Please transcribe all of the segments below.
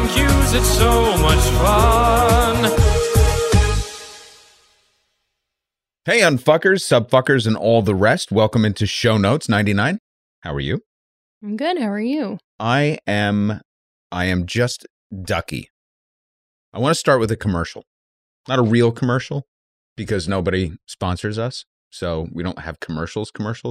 Finding cues, it's so much fun. Hey, unfuckers, subfuckers, and all the rest. Welcome into Show Notes 99. How are you? I'm good. How are you? I am just ducky. I want to start with a commercial. Not a real commercial, because nobody sponsors us, so we don't have commercials.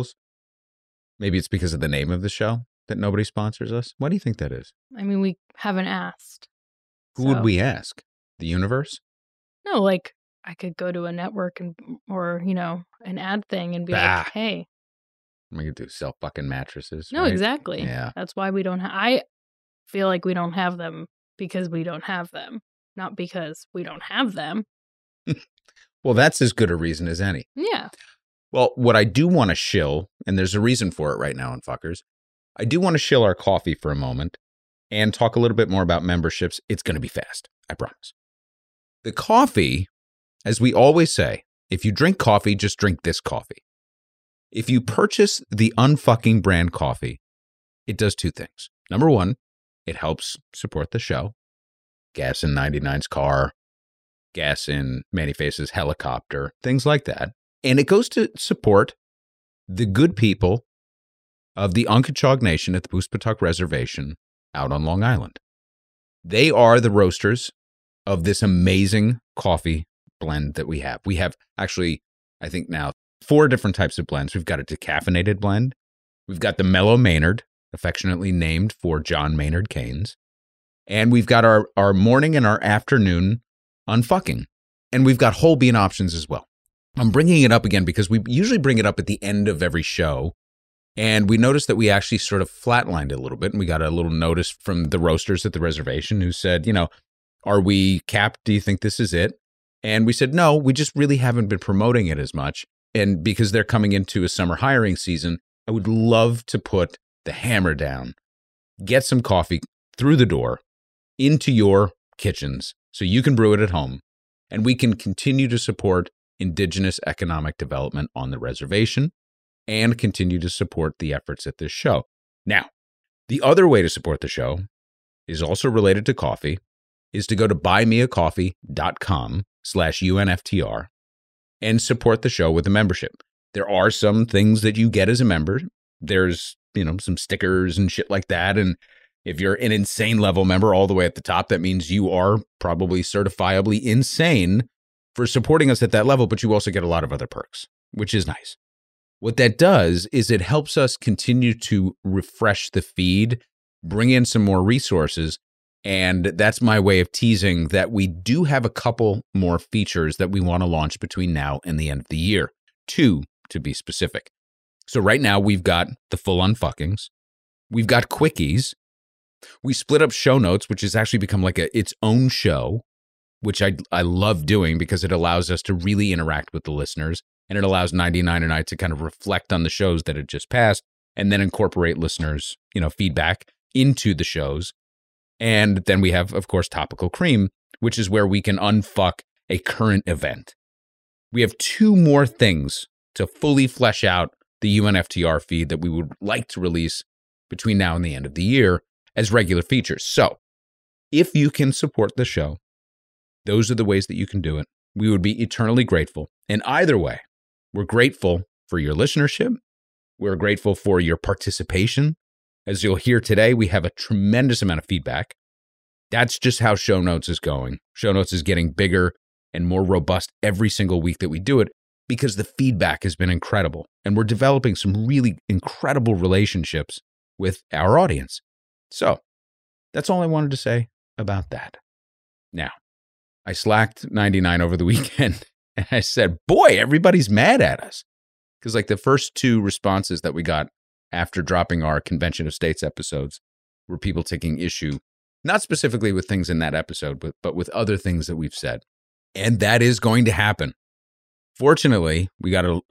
Maybe it's because of the name of the show that nobody sponsors us. What do you think that is? I mean, we haven't asked. Who would we ask? The universe? No, like, I could go to a network or an ad thing and be Bah. like, hey. I'm going to do self-fucking mattresses. No, right? exactly. Yeah. That's why we don't I feel like we don't have them because we don't have them. Not because we don't have them. Well, that's as good a reason as any. Yeah. Well, what I do want to shill, and there's a reason for it right now, unfuckers, I do want to shill our coffee for a moment and talk a little bit more about memberships. It's going to be fast, I promise. The coffee, as we always say, if you drink coffee, just drink this coffee. If you purchase the Unfucking brand coffee, it does two things. Number one, it helps support the show. Gas in 99's car, gas in Manny Face's helicopter, things like that. And it goes to support the good people of the Unkachog Nation at the Poospatuck Reservation out on Long Island. They are the roasters of this amazing coffee blend that we have. We have actually, I think now, 4 different types of blends. We've got a decaffeinated blend. We've got the Mellow Maynard, affectionately named for John Maynard Keynes. And we've got our morning and our afternoon Unfucking. And we've got whole bean options as well. I'm bringing it up again because we usually bring it up at the end of every show. And we noticed that we actually sort of flatlined it a little bit. And we got a little notice from the roasters at the reservation who said, are we capped? Do you think this is it? And we said, no, we just really haven't been promoting it as much. And because they're coming into a summer hiring season, I would love to put the hammer down, get some coffee through the door into your kitchens so you can brew it at home. And we can continue to support Indigenous economic development on the reservation and continue to support the efforts at this show. Now, the other way to support the show is also related to coffee, is to go to buymeacoffee.com/UNFTR and support the show with a membership. There are some things that you get as a member. There's, some stickers and shit like that. And if you're an insane level member all the way at the top, that means you are probably certifiably insane for supporting us at that level, but you also get a lot of other perks, which is nice. What that does is it helps us continue to refresh the feed, bring in some more resources, and that's my way of teasing that we do have a couple more features that we want to launch between now and the end of the year. 2, to be specific. So right now we've got the full Unfuckings. We've got quickies. We split up Show Notes, which has actually become like its own show, which I love doing because it allows us to really interact with the listeners, and it allows 99 and I to kind of reflect on the shows that had just passed and then incorporate listeners, feedback into the shows. And then we have, of course, Topical Cream, which is where we can unfuck a current event. We have 2 more things to fully flesh out the UNFTR feed that we would like to release between now and the end of the year as regular features. So if you can support the show, those are the ways that you can do it. We would be eternally grateful. And either way, we're grateful for your listenership. We're grateful for your participation. As you'll hear today, we have a tremendous amount of feedback. That's just how Show Notes is going. Show Notes is getting bigger and more robust every single week that we do it because the feedback has been incredible. And we're developing some really incredible relationships with our audience. So that's all I wanted to say about that. Now, I slacked 99 over the weekend and I said, boy, everybody's mad at us. Because the first 2 responses that we got after dropping our Convention of States episodes were people taking issue, not specifically with things in that episode, but with other things that we've said. And that is going to happen. Fortunately, we got a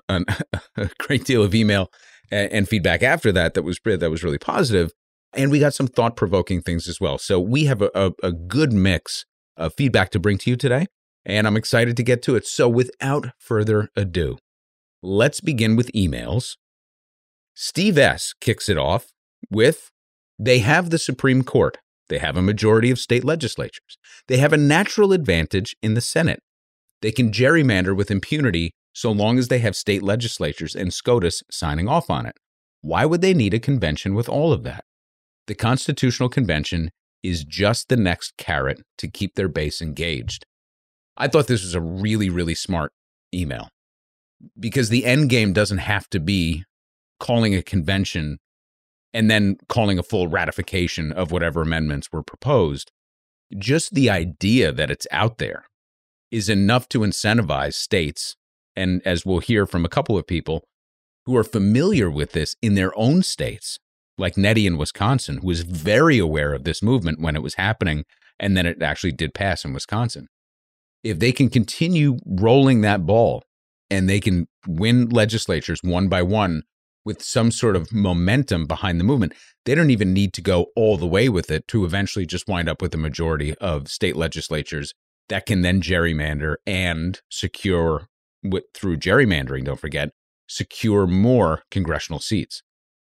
great deal of email and feedback after that was really positive. And we got some thought-provoking things as well. So we have a good mix of feedback to bring to you today, and I'm excited to get to it. So without further ado, let's begin with emails. Steve S. kicks it off with, they have the Supreme Court. They have a majority of state legislatures. They have a natural advantage in the Senate. They can gerrymander with impunity so long as they have state legislatures and SCOTUS signing off on it. Why would they need a convention with all of that? The Constitutional Convention is just the next carrot to keep their base engaged. I thought this was a really, really smart email because the end game doesn't have to be calling a convention and then calling a full ratification of whatever amendments were proposed. Just the idea that it's out there is enough to incentivize states, and as we'll hear from a couple of people who are familiar with this in their own states, like Nettie in Wisconsin, who was very aware of this movement when it was happening, and then it actually did pass in Wisconsin. If they can continue rolling that ball and they can win legislatures one by one with some sort of momentum behind the movement, they don't even need to go all the way with it to eventually just wind up with a majority of state legislatures that can then gerrymander and secure, through gerrymandering, don't forget, secure more congressional seats.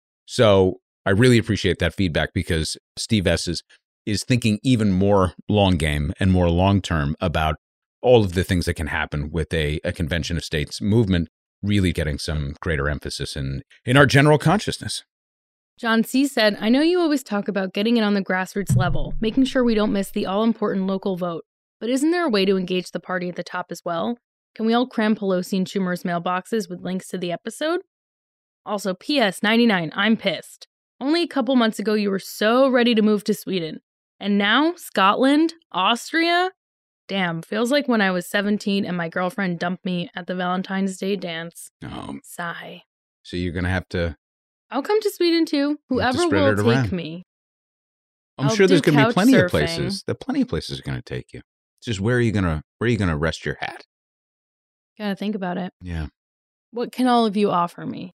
So I really appreciate that feedback because Steve S. is thinking even more long game and more long term about all of the things that can happen with a convention of states movement really getting some greater emphasis in our general consciousness. John C. said, I know you always talk about getting it on the grassroots level, making sure we don't miss the all-important local vote. But isn't there a way to engage the party at the top as well? Can we all cram Pelosi and Schumer's mailboxes with links to the episode? Also, PS 99, I'm pissed. Only a couple months ago, you were so ready to move to Sweden. And now, Scotland? Austria? Damn, feels like when I was 17 and my girlfriend dumped me at the Valentine's Day dance. Sigh. So you're going to have to... I'll come to Sweden too. Whoever will take me. I'm sure there's going to be plenty of places. There are plenty of places are going to take you. It's just where are you going to rest your hat? Gotta think about it. Yeah. What can all of you offer me?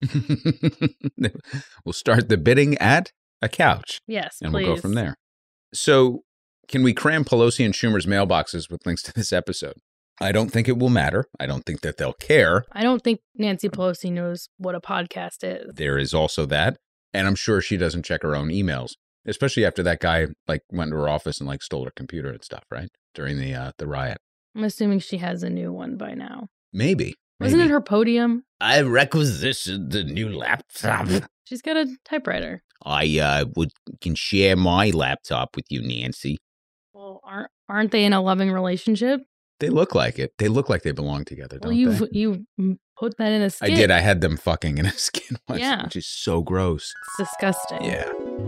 We'll start the bidding at a couch. Yes, and please. We'll go from there. So can we cram Pelosi and Schumer's mailboxes with links to this episode? I don't think it will matter. I don't think that they'll care. I don't think Nancy Pelosi knows what a podcast is. There is also that. And I'm sure she doesn't check her own emails, especially after that guy went to her office and stole her computer and stuff, right? During the riot. I'm assuming she has a new one by now. Maybe. Wasn't it her podium? I requisitioned the new laptop. She's got a typewriter. I can share my laptop with you, Nancy. Well, aren't they in a loving relationship? They look like it. They look like they belong together, don't they? You put that in a skit. I did. I had them fucking in a skit once, yeah. Which is so gross. It's disgusting. Yeah.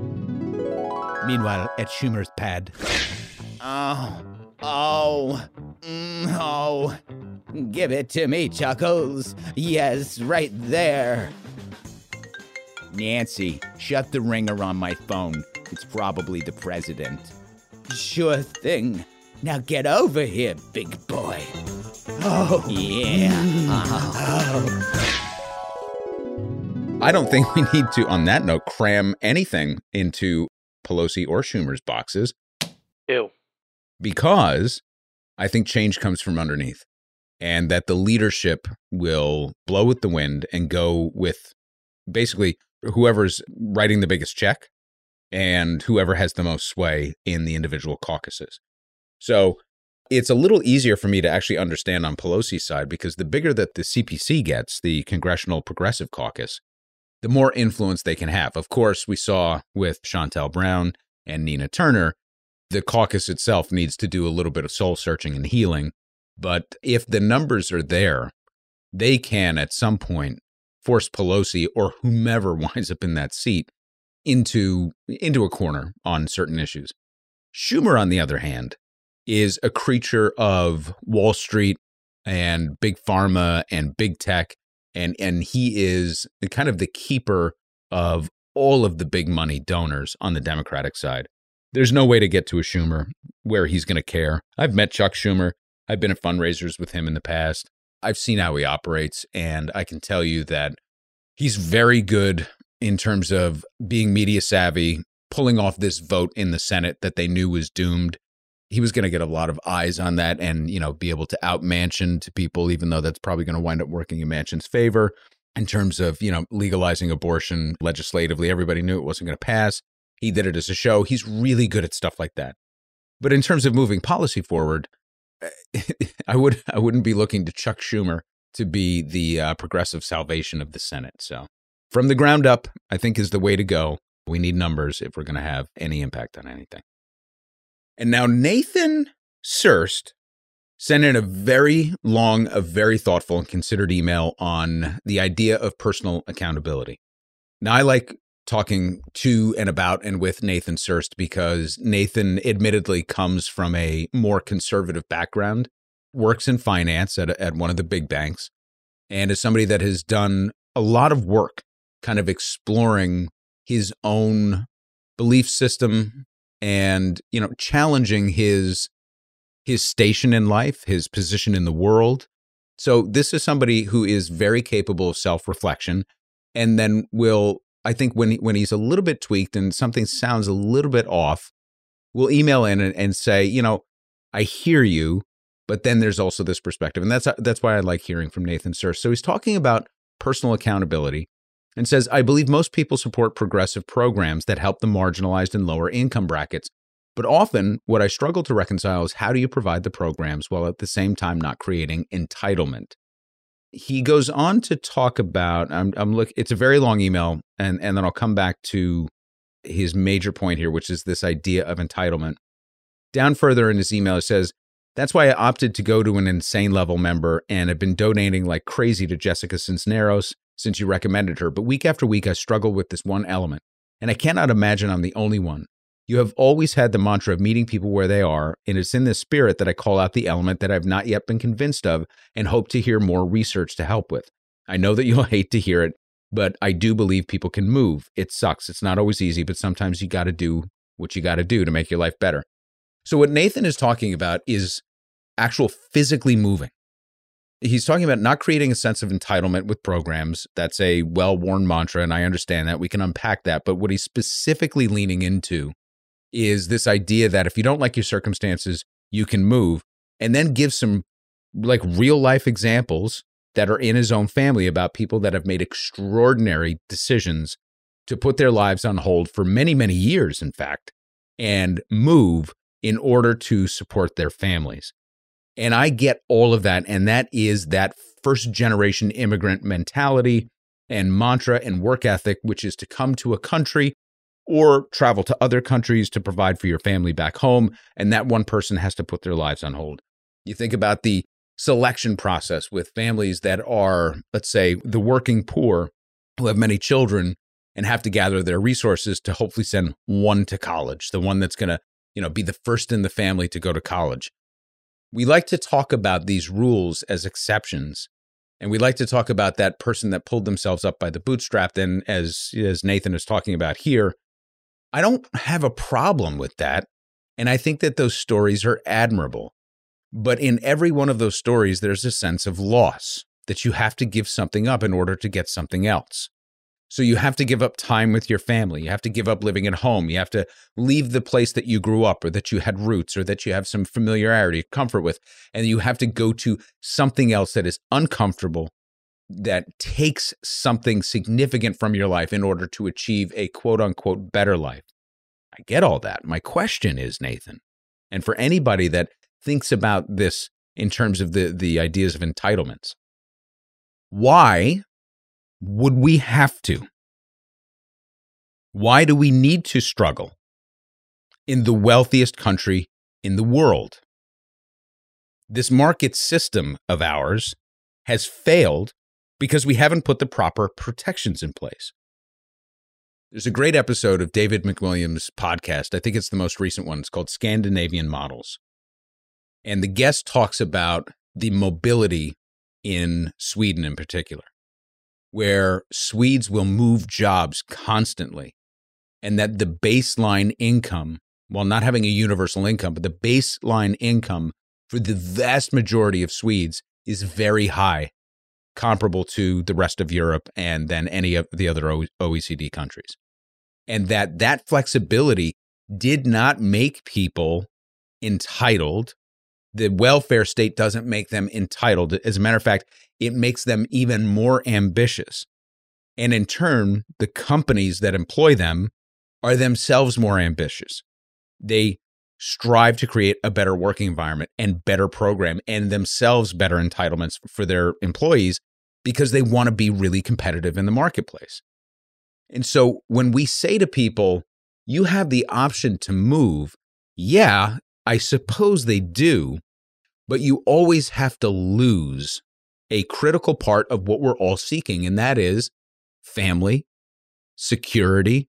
Meanwhile, at Schumer's pad. Oh, give it to me, Chuckles. Yes, right there. Nancy, shut the ringer on my phone. It's probably the president. Sure thing. Now get over here, big boy. Oh, yeah. I don't think we need to, on that note, cram anything into Pelosi or Schumer's boxes. Ew. Because I think change comes from underneath, and that the leadership will blow with the wind and go with basically whoever's writing the biggest check and whoever has the most sway in the individual caucuses. So it's a little easier for me to actually understand on Pelosi's side because the bigger that the CPC gets, the Congressional Progressive Caucus, the more influence they can have. Of course, we saw with Shontel Brown and Nina Turner, the caucus itself needs to do a little bit of soul searching and healing. But if the numbers are there, they can at some point force Pelosi or whomever winds up in that seat into a corner on certain issues. Schumer, on the other hand, is a creature of Wall Street and big pharma and big tech. And he is kind of the keeper of all of the big money donors on the Democratic side. There's no way to get to a Schumer where he's going to care. I've met Chuck Schumer. I've been at fundraisers with him in the past. I've seen how he operates, and I can tell you that he's very good in terms of being media savvy, pulling off this vote in the Senate that they knew was doomed. He was going to get a lot of eyes on that and, be able to out Manchin to people, even though that's probably going to wind up working in Manchin's favor in terms of, legalizing abortion legislatively. Everybody knew it wasn't going to pass. He did it as a show. He's really good at stuff like that. But in terms of moving policy forward, I wouldn't be looking to Chuck Schumer to be the progressive salvation of the Senate. So from the ground up, I think is the way to go. We need numbers if we're going to have any impact on anything. And now Nathan Surst sent in a very long, a very thoughtful and considered email on the idea of personal accountability. Now, I like talking to and about and with Nathan Surst because Nathan admittedly comes from a more conservative background, works in finance at one of the big banks, and is somebody that has done a lot of work kind of exploring his own belief system and, challenging his station in life, his position in the world. So this is somebody who is very capable of self-reflection and then will, I think when he's a little bit tweaked and something sounds a little bit off, will email in and say, I hear you, but then there's also this perspective. And that's why I like hearing from Nathan Surst. So he's talking about personal accountability and says, I believe most people support progressive programs that help the marginalized and lower income brackets. But often what I struggle to reconcile is how do you provide the programs while at the same time not creating entitlement? He goes on to talk about, it's a very long email, and then I'll come back to his major point here, which is this idea of entitlement. Down further in his email, it says, that's why I opted to go to an insane level member and have been donating like crazy to Jessica Cisneros since you recommended her. But week after week, I struggle with this one element, and I cannot imagine I'm the only one. You have always had the mantra of meeting people where they are, and it's in this spirit that I call out the element that I've not yet been convinced of and hope to hear more research to help with. I know that you'll hate to hear it, but I do believe people can move. It sucks. It's not always easy, but sometimes you got to do what you got to do to make your life better. So what Nathan is talking about is actual physically moving. He's talking about not creating a sense of entitlement with programs. That's a well-worn mantra, and I understand that. We can unpack that. But what he's specifically leaning into is this idea that if you don't like your circumstances, you can move, and then give some like real life examples that are in his own family about people that have made extraordinary decisions to put their lives on hold for many, many years, in fact, and move in order to support their families. And I get all of that. And that is that first generation immigrant mentality and mantra and work ethic, which is to come to a country or travel to other countries to provide for your family back home. And that one person has to put their lives on hold. You think about the selection process with families that are, let's say, the working poor who have many children and have to gather their resources to hopefully send one to college, the one that's going to, be the first in the family to go to college. We like to talk about these rules as exceptions. And we like to talk about that person that pulled themselves up by the bootstrap. And as Nathan is talking about here, I don't have a problem with that. And I think that those stories are admirable. But in every one of those stories, there's a sense of loss, that you have to give something up in order to get something else. So you have to give up time with your family. You have to give up living at home. You have to leave the place that you grew up or that you had roots or that you have some familiarity, comfort with. And you have to go to something else that is uncomfortable, that takes something significant from your life in order to achieve a quote unquote better life. I get all that. My question is, Nathan, and for anybody that thinks about this in terms of the ideas of entitlements, why would we have to? Why do we need to struggle in the wealthiest country in the world? This market system of ours has failed because we haven't put the proper protections in place. There's a great episode of David McWilliams' podcast. I think it's the most recent one. It's called Scandinavian Models. And the guest talks about the mobility in Sweden in particular, where Swedes will move jobs constantly, and that the baseline income, while not having a universal income, but the baseline income for the vast majority of Swedes is very high, comparable to the rest of Europe and then any of the other OECD countries. And that flexibility did not make people entitled. The welfare state doesn't make them entitled. As a matter of fact, it makes them even more ambitious. And in turn, the companies that employ them are themselves more ambitious. They strive to create a better working environment and better program and themselves better entitlements for their employees because they want to be really competitive in the marketplace. And so when we say to people, you have the option to move, yeah, I suppose they do, but you always have to lose a critical part of what we're all seeking, and that is family, security,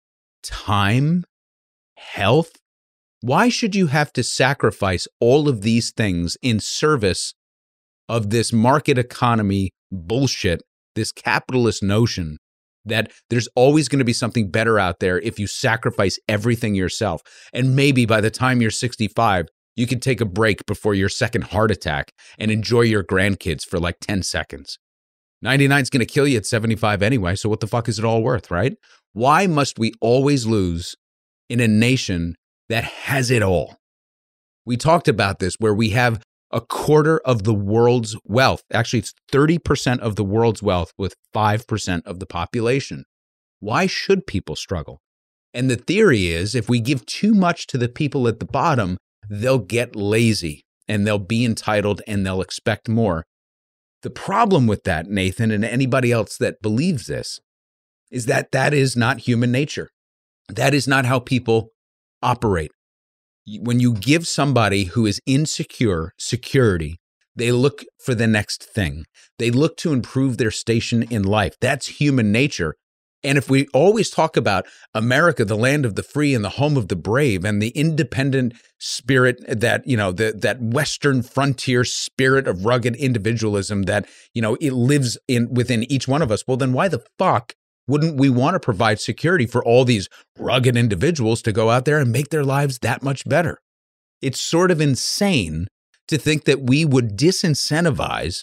time, health. Why should you have to sacrifice all of these things in service of this market economy bullshit, this capitalist notion that there's always going to be something better out there if you sacrifice everything yourself? And maybe by the time you're 65, you can take a break before your second heart attack and enjoy your grandkids for like 10 seconds. 99 is going to kill you at 75 anyway, so what the fuck is it all worth, right? Why must we always lose in a nation that has it all? We talked about this where we have a quarter of the world's wealth. Actually, it's 30% of the world's wealth with 5% of the population. Why should people struggle? And the theory is if we give too much to the people at the bottom, they'll get lazy and they'll be entitled and they'll expect more. The problem with that, Nathan, and anybody else that believes this, is that that is not human nature. That is not how people operate. When you give somebody who is insecure security, they look for the next thing. They look to improve their station in life. That's human nature. And if we always talk about America, the land of the free and the home of the brave, and the independent spirit that, that Western frontier spirit of rugged individualism that, it lives within each one of us, well, then why the fuck wouldn't we want to provide security for all these rugged individuals to go out there and make their lives that much better? It's sort of insane to think that we would disincentivize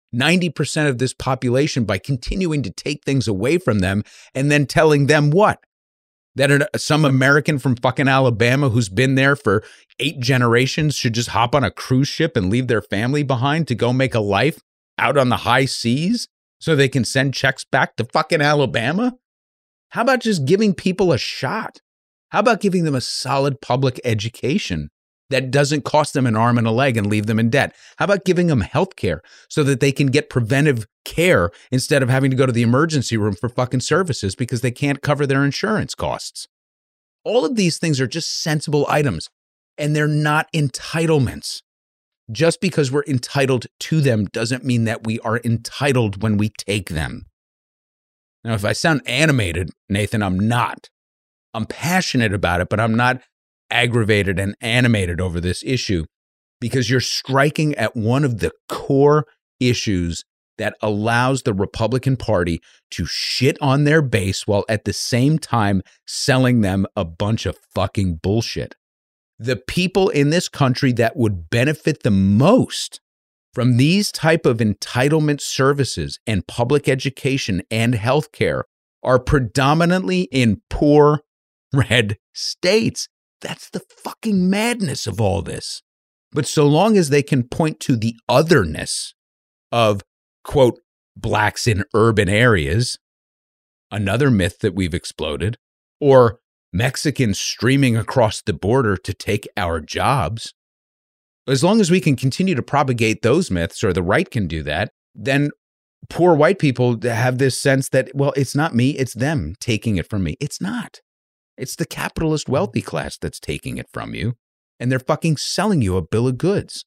90% of this population by continuing to take things away from them and then telling them what? That some American from fucking Alabama who's been there for 8 generations should just hop on a cruise ship and leave their family behind to go make a life out on the high seas so they can send checks back to fucking Alabama? How about just giving people a shot? How about giving them a solid public education that doesn't cost them an arm and a leg and leave them in debt? How about giving them health care so that they can get preventive care instead of having to go to the emergency room for fucking services because they can't cover their insurance costs? All of these things are just sensible items, and they're not entitlements. Just because we're entitled to them doesn't mean that we are entitled when we take them. Now, if I sound animated, Nathan, I'm not. I'm passionate about it, but I'm not aggravated and animated over this issue because you're striking at one of the core issues that allows the Republican Party to shit on their base while at the same time selling them a bunch of fucking bullshit. The people in this country that would benefit the most from these type of entitlement services and public education and healthcare are predominantly in poor red states. That's the fucking madness of all this. But so long as they can point to the otherness of, quote, blacks in urban areas, another myth that we've exploded, or Mexicans streaming across the border to take our jobs, as long as we can continue to propagate those myths, or the right can do that, then poor white people have this sense that, well, it's not me, it's them taking it from me. It's not. It's the capitalist wealthy class that's taking it from you, and they're fucking selling you a bill of goods.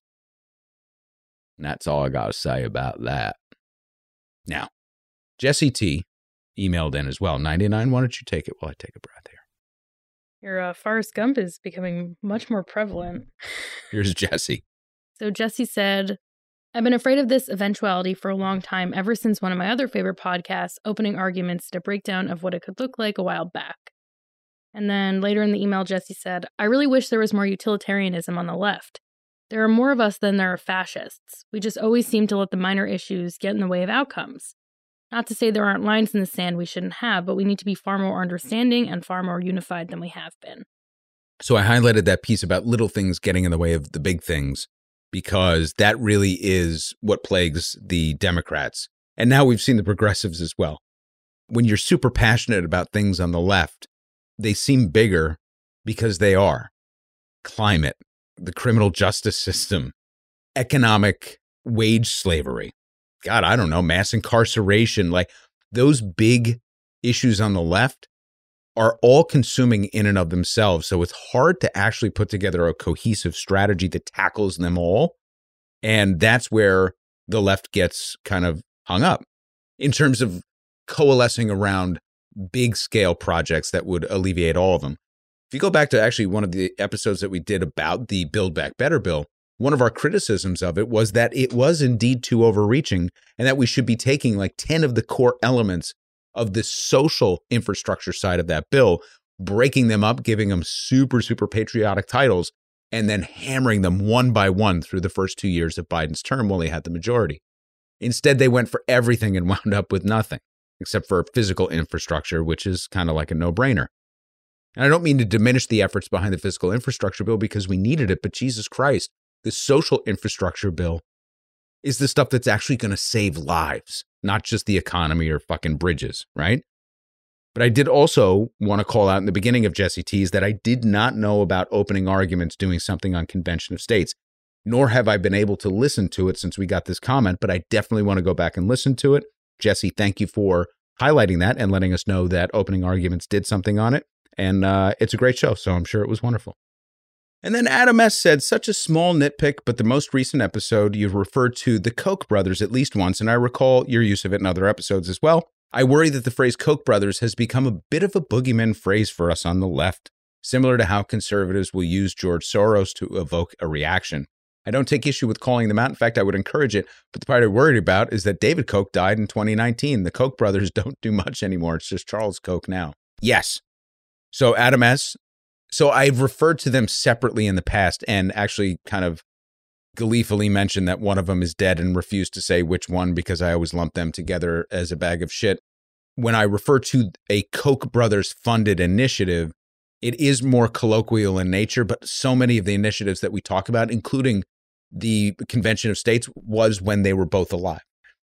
And that's all I got to say about that. Now, Jesse T. emailed in as well. 99, why don't you take it while I take a breath here? Your Forrest Gump is becoming much more prevalent. Here's Jesse. So Jesse said, I've been afraid of this eventuality for a long time, ever since one of my other favorite podcasts, Opening Arguments, did a breakdown of what it could look like a while back. And then later in the email, Jesse said, I really wish there was more utilitarianism on the left. There are more of us than there are fascists. We just always seem to let the minor issues get in the way of outcomes. Not to say there aren't lines in the sand we shouldn't have, but we need to be far more understanding and far more unified than we have been. So I highlighted that piece about little things getting in the way of the big things, because that really is what plagues the Democrats. And now we've seen the progressives as well. When you're super passionate about things on the left, they seem bigger because they are. Climate, the criminal justice system, economic wage slavery. God, I don't know, mass incarceration, like those big issues on the left are all consuming in and of themselves. So it's hard to actually put together a cohesive strategy that tackles them all. And that's where the left gets kind of hung up in terms of coalescing around big scale projects that would alleviate all of them. If you go back to actually one of the episodes that we did about the Build Back Better bill, one of our criticisms of it was that it was indeed too overreaching and that we should be taking like 10 of the core elements of the social infrastructure side of that bill, breaking them up, giving them super, super patriotic titles, and then hammering them one by one through the first 2 years of Biden's term while he had the majority. Instead, they went for everything and wound up with nothing, except for physical infrastructure, which is kind of like a no-brainer. And I don't mean to diminish the efforts behind the physical infrastructure bill because we needed it, but Jesus Christ, the social infrastructure bill is the stuff that's actually going to save lives, not just the economy or fucking bridges, right? But I did also want to call out in the beginning of Jesse T's that I did not know about opening arguments doing something on Convention of States, nor have I been able to listen to it since we got this comment, but I definitely want to go back and listen to it. Jesse, thank you for highlighting that and letting us know that opening arguments did something on it. And it's a great show, so I'm sure it was wonderful. And then Adam S. said, such a small nitpick, but the most recent episode, you've referred to the Koch brothers at least once, and I recall your use of it in other episodes as well. I worry that the phrase Koch brothers has become a bit of a boogeyman phrase for us on the left, similar to how conservatives will use George Soros to evoke a reaction. I don't take issue with calling them out. In fact, I would encourage it. But the part I'm worried about is that David Koch died in 2019. The Koch brothers don't do much anymore. It's just Charles Koch now. Yes. So Adam S., so I've referred to them separately in the past and actually kind of gleefully mentioned that one of them is dead and refused to say which one because I always lump them together as a bag of shit. When I refer to a Koch brothers funded initiative, it is more colloquial in nature, but so many of the initiatives that we talk about, including the Convention of States, was when they were both alive.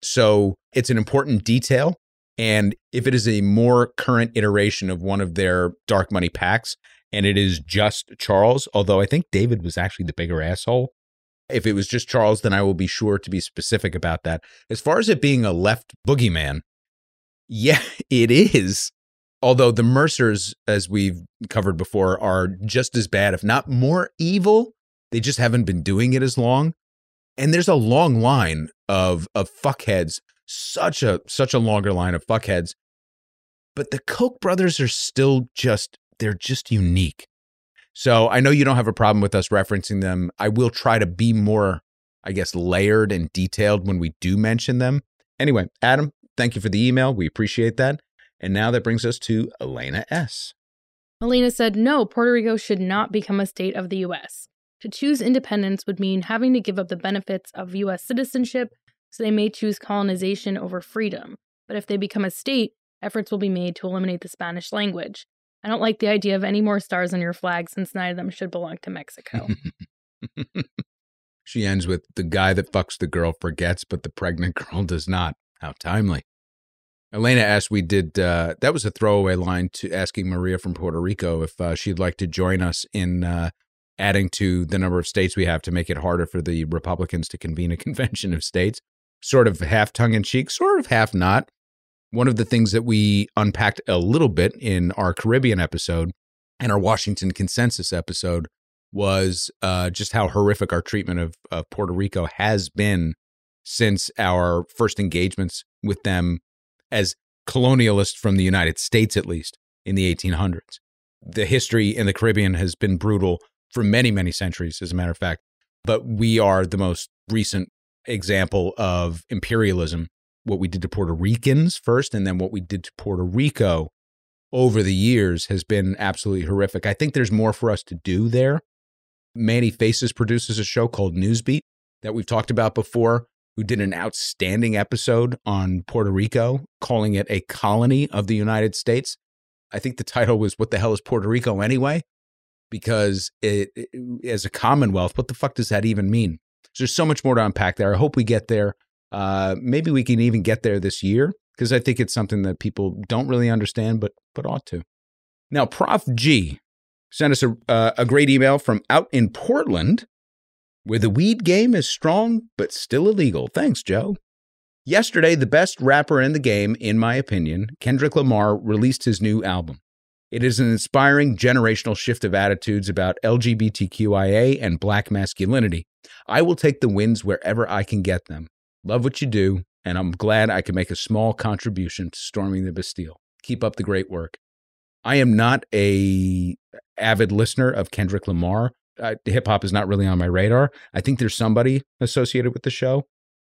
So it's an important detail. And if it is a more current iteration of one of their dark money PACs, and it is just Charles, although I think David was actually the bigger asshole. If it was just Charles, then I will be sure to be specific about that. As far as it being a left boogeyman, yeah, it is. Although the Mercers, as we've covered before, are just as bad, if not more evil. They just haven't been doing it as long. And there's a long line of fuckheads, such a longer line of fuckheads. But the Koch brothers are still they're just unique. So I know you don't have a problem with us referencing them. I will try to be more, I guess, layered and detailed when we do mention them. Anyway, Adam, thank you for the email. We appreciate that. And now that brings us to Elena S. Elena said, no, Puerto Rico should not become a state of the U.S. To choose independence would mean having to give up the benefits of U.S. citizenship, so they may choose colonization over freedom. But if they become a state, efforts will be made to eliminate the Spanish language. I don't like the idea of any more stars on your flag since none of them should belong to Mexico. She ends with, the guy that fucks the girl forgets, but the pregnant girl does not. How timely. Elena asked, we did, that was a throwaway line to asking Maria from Puerto Rico if she'd like to join us in adding to the number of states we have to make it harder for the Republicans to convene a convention of states. Sort of half tongue-in-cheek, sort of half not. One of the things that we unpacked a little bit in our Caribbean episode and our Washington Consensus episode was just how horrific our treatment of Puerto Rico has been since our first engagements with them as colonialists from the United States, at least, in the 1800s. The history in the Caribbean has been brutal for many, many centuries, as a matter of fact. But we are the most recent example of imperialism. What we did to Puerto Ricans first, and then what we did to Puerto Rico over the years has been absolutely horrific. I think there's more for us to do there. Manny Faces produces a show called Newsbeat that we've talked about before, who did an outstanding episode on Puerto Rico, calling it a colony of the United States. I think the title was, What the Hell is Puerto Rico Anyway? Because it as a commonwealth, what the fuck does that even mean? So there's so much more to unpack there. I hope we get there. Maybe we can even get there this year, because I think it's something that people don't really understand, but ought to. Now, Prof G sent us a great email from out in Portland, where the weed game is strong but still illegal. Thanks, Joe. Yesterday, the best rapper in the game, in my opinion, Kendrick Lamar, released his new album. It is an inspiring generational shift of attitudes about LGBTQIA and Black masculinity. I will take the wins wherever I can get them. Love what you do, and I'm glad I can make a small contribution to storming the Bastille. Keep up the great work. I am not a avid listener of Kendrick Lamar. Hip-hop is not really on my radar. I think there's somebody associated with the show.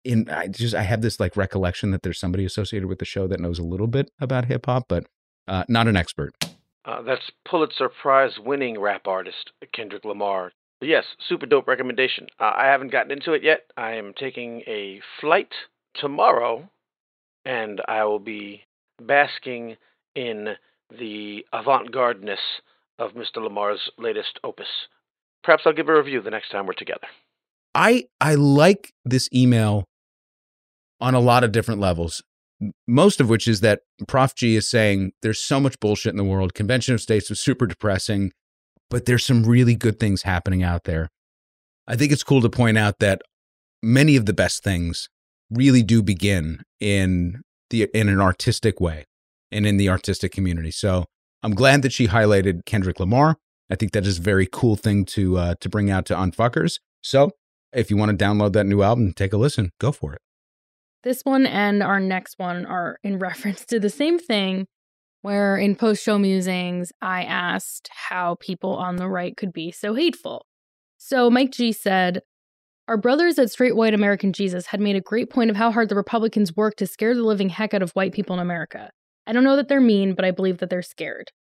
I have this like recollection that there's somebody associated with the show that knows a little bit about hip-hop, but not an expert. That's Pulitzer Prize winning rap artist Kendrick Lamar. Yes, super dope recommendation. I haven't gotten into it yet. I am taking a flight tomorrow, and I will be basking in the avant-garde-ness of Mr. Lamar's latest opus. Perhaps I'll give a review the next time we're together. I like this email on a lot of different levels. Most of which is that Prof G is saying there's so much bullshit in the world. Convention of States was super depressing, but there's some really good things happening out there. I think it's cool to point out that many of the best things really do begin in an artistic way and in the artistic community. So I'm glad that she highlighted Kendrick Lamar. I think that is a very cool thing to bring out to Unfuckers. So if you want to download that new album, take a listen, go for it. This one and our next one are in reference to the same thing, where in post-show musings, I asked how people on the right could be so hateful. So Mike G said, our brothers at Straight White American Jesus had made a great point of how hard the Republicans work to scare the living heck out of white people in America. I don't know that they're mean, but I believe that they're scared.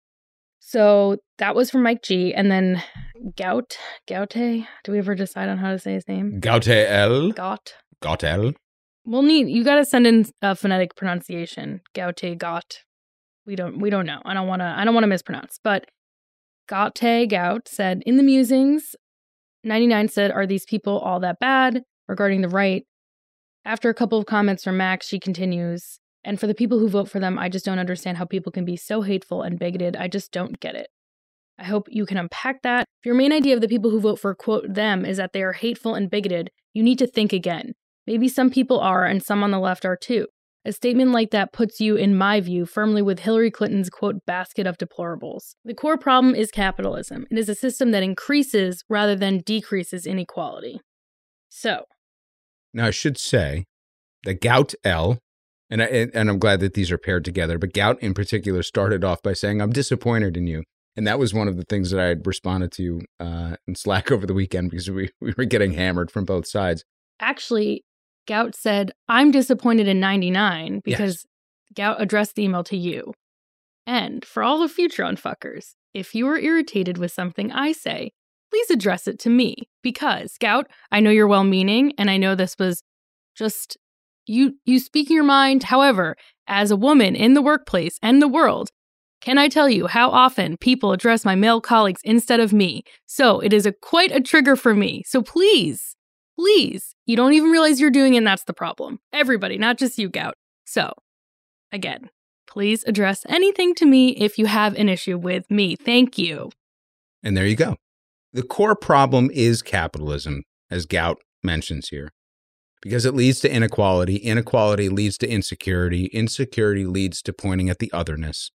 So that was from Mike G. And then Gaute, do we ever decide on how to say his name? Gautel. You got to send in a phonetic pronunciation. Gaut. We don't know. I don't want to mispronounce. But Gaut said in the musings, 99 said, "Are these people all that bad?" regarding the right. After a couple of comments from Max, she continues, "And for the people who vote for them, I just don't understand how people can be so hateful and bigoted. I just don't get it. I hope you can unpack that. If your main idea of the people who vote for, quote, them is that they are hateful and bigoted, you need to think again. Maybe some people are, and some on the left are too. A statement like that puts you, in my view, firmly with Hillary Clinton's, quote, basket of deplorables. The core problem is capitalism. It is a system that increases rather than decreases inequality." So. Now, I should say that Gaut L, and I'm glad that these are paired together, but Gaut in particular started off by saying, "I'm disappointed in you." And that was one of the things that I had responded to in Slack over the weekend because we were getting hammered from both sides. Actually, Gaut said, "I'm disappointed in 99 because Gout addressed the email to you. And for all the future Unfuckers, if you are irritated with something I say, please address it to me. Because, Gout, I know you're well-meaning, and I know this was just you speaking your mind. However, as a woman in the workplace and the world, can I tell you how often people address my male colleagues instead of me? So it is quite a trigger for me. So please, you don't even realize you're doing it, and that's the problem. Everybody, not just you, Gout. So, again, please address anything to me if you have an issue with me. Thank you. And there you go. The core problem is capitalism, as Gout mentions here, because it leads to inequality. Inequality leads to insecurity. Insecurity leads to pointing at the otherness.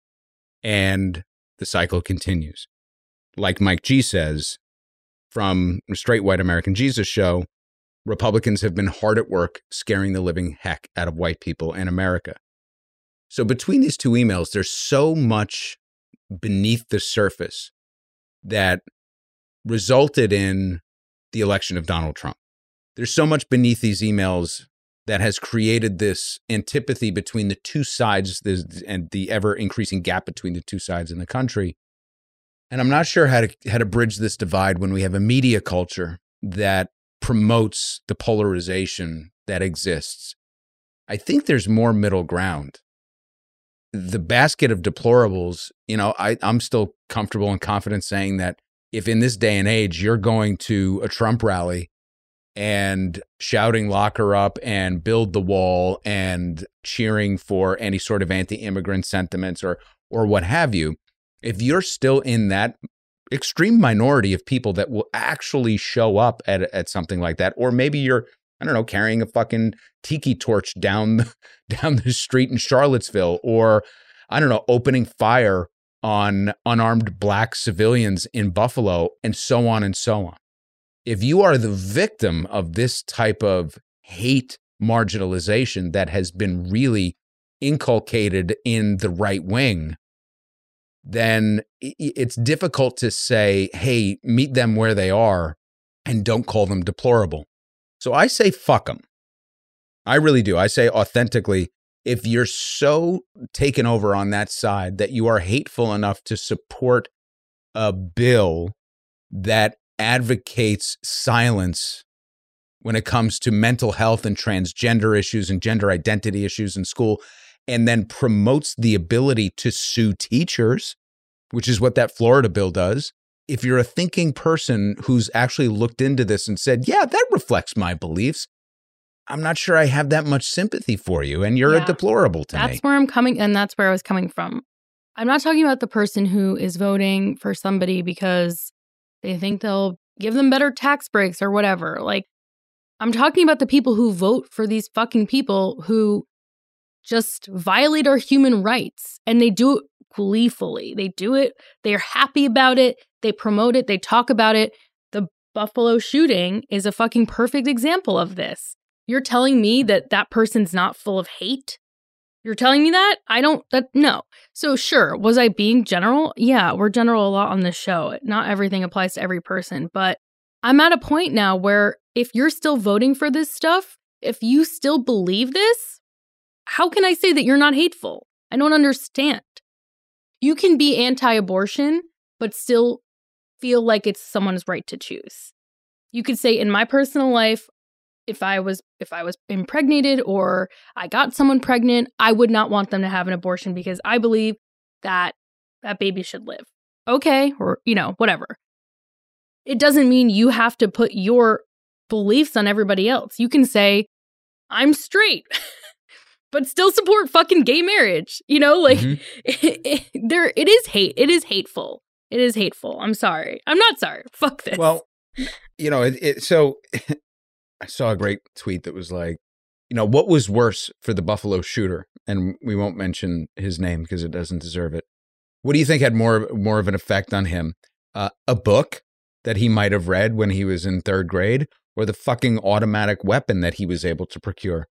And the cycle continues. Like Mike G says, from Straight White American Jesus show, Republicans have been hard at work scaring the living heck out of white people in America. So between these two emails, there's so much beneath the surface that resulted in the election of Donald Trump. There's so much beneath these emails that has created this antipathy between the two sides and the ever-increasing gap between the two sides in the country. And I'm not sure how to bridge this divide when we have a media culture that promotes the polarization that exists. I think there's more middle ground. The basket of deplorables, I'm still comfortable and confident saying that if in this day and age you're going to a Trump rally and shouting "lock her up" and "build the wall" and cheering for any sort of anti-immigrant sentiments or what have you, if you're still in that extreme minority of people that will actually show up at something like that, or maybe you're, I don't know, carrying a fucking tiki torch down the street in Charlottesville, or I don't know, opening fire on unarmed black civilians in Buffalo, and so on and so on. If you are the victim of this type of hate marginalization that has been really inculcated in the right wing, then it's difficult to say, hey, meet them where they are and don't call them deplorable. So I say fuck them. I really do. I say authentically, if you're so taken over on that side that you are hateful enough to support a bill that advocates silence when it comes to mental health and transgender issues and gender identity issues in school, and then promotes the ability to sue teachers, which is what that Florida bill does. If you're a thinking person who's actually looked into this and said, yeah, that reflects my beliefs, I'm not sure I have that much sympathy for you, and you're a deplorable to me. That's where I'm coming, and that's where I was coming from. I'm not talking about the person who is voting for somebody because they think they'll give them better tax breaks or whatever. Like, I'm talking about the people who vote for these fucking people who just violate our human rights, and they do it gleefully. They do it. They're happy about it. They promote it. They talk about it. The Buffalo shooting is a fucking perfect example of this. You're telling me that that person's not full of hate? You're telling me that? No. So sure, was I being general? Yeah, we're general a lot on this show. Not everything applies to every person, but I'm at a point now where if you're still voting for this stuff, if you still believe this, how can I say that you're not hateful? I don't understand. You can be anti-abortion, but still feel like it's someone's right to choose. You could say, in my personal life, if I was impregnated or I got someone pregnant, I would not want them to have an abortion because I believe that that baby should live. Okay, or, whatever. It doesn't mean you have to put your beliefs on everybody else. You can say, I'm straight, but still support fucking gay marriage. It is hate. It is hateful. It is hateful. I'm sorry. I'm not sorry. Fuck this. Well, so I saw a great tweet that was like, what was worse for the Buffalo shooter? And we won't mention his name because it doesn't deserve it. What do you think had more of an effect on him? A book that he might have read when he was in third grade, or the fucking automatic weapon that he was able to procure?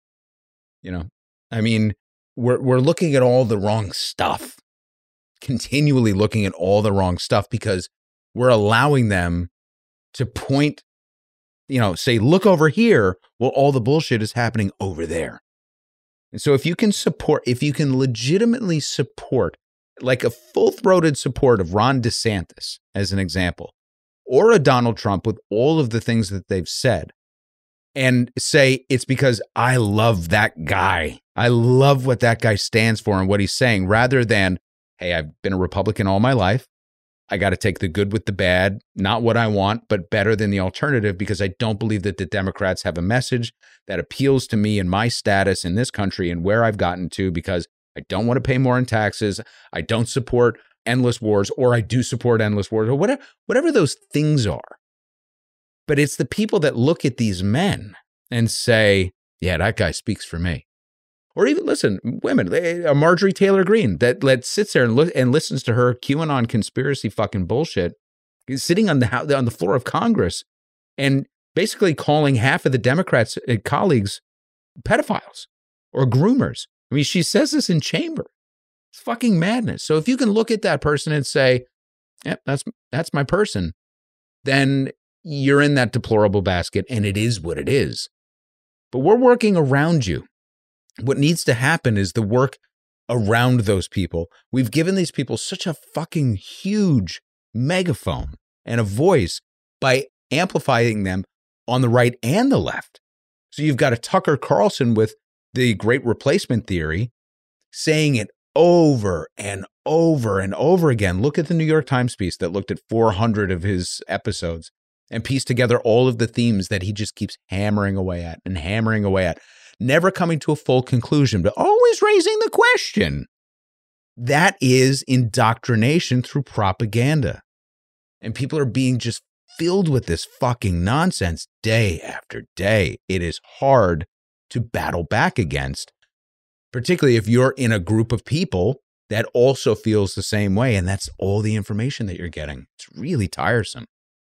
I mean, we're looking at all the wrong stuff, continually looking at all the wrong stuff because we're allowing them to point, say, look over here. Well, all the bullshit is happening over there. And so if you can legitimately support, like a full-throated support of Ron DeSantis, as an example, or a Donald Trump with all of the things that they've said, and say it's because I love that guy. I love what that guy stands for and what he's saying, rather than, hey, I've been a Republican all my life. I got to take the good with the bad, not what I want, but better than the alternative, because I don't believe that the Democrats have a message that appeals to me and my status in this country and where I've gotten to, because I don't want to pay more in taxes. I don't support endless wars, or I do support endless wars, or whatever those things are. But it's the people that look at these men and say, yeah, that guy speaks for me. Or even, listen, women, Marjorie Taylor Greene, that sits there and listens to her QAnon conspiracy fucking bullshit, sitting on the floor of Congress and basically calling half of the Democrats' colleagues pedophiles or groomers. I mean, she says this in chamber. It's fucking madness. So if you can look at that person and say, yeah, that's my person, then you're in that deplorable basket, and it is what it is. But we're working around you. What needs to happen is the work around those people. We've given these people such a fucking huge megaphone and a voice by amplifying them on the right and the left. So you've got a Tucker Carlson with the Great Replacement Theory saying it over and over and over again. Look at the New York Times piece that looked at 400 of his episodes and pieced together all of the themes that he just keeps hammering away at, never coming to a full conclusion, but always raising the question. That is indoctrination through propaganda. And people are being just filled with this fucking nonsense day after day. It is hard to battle back against, particularly if you're in a group of people that also feels the same way. And that's all the information that you're getting. It's really tiresome.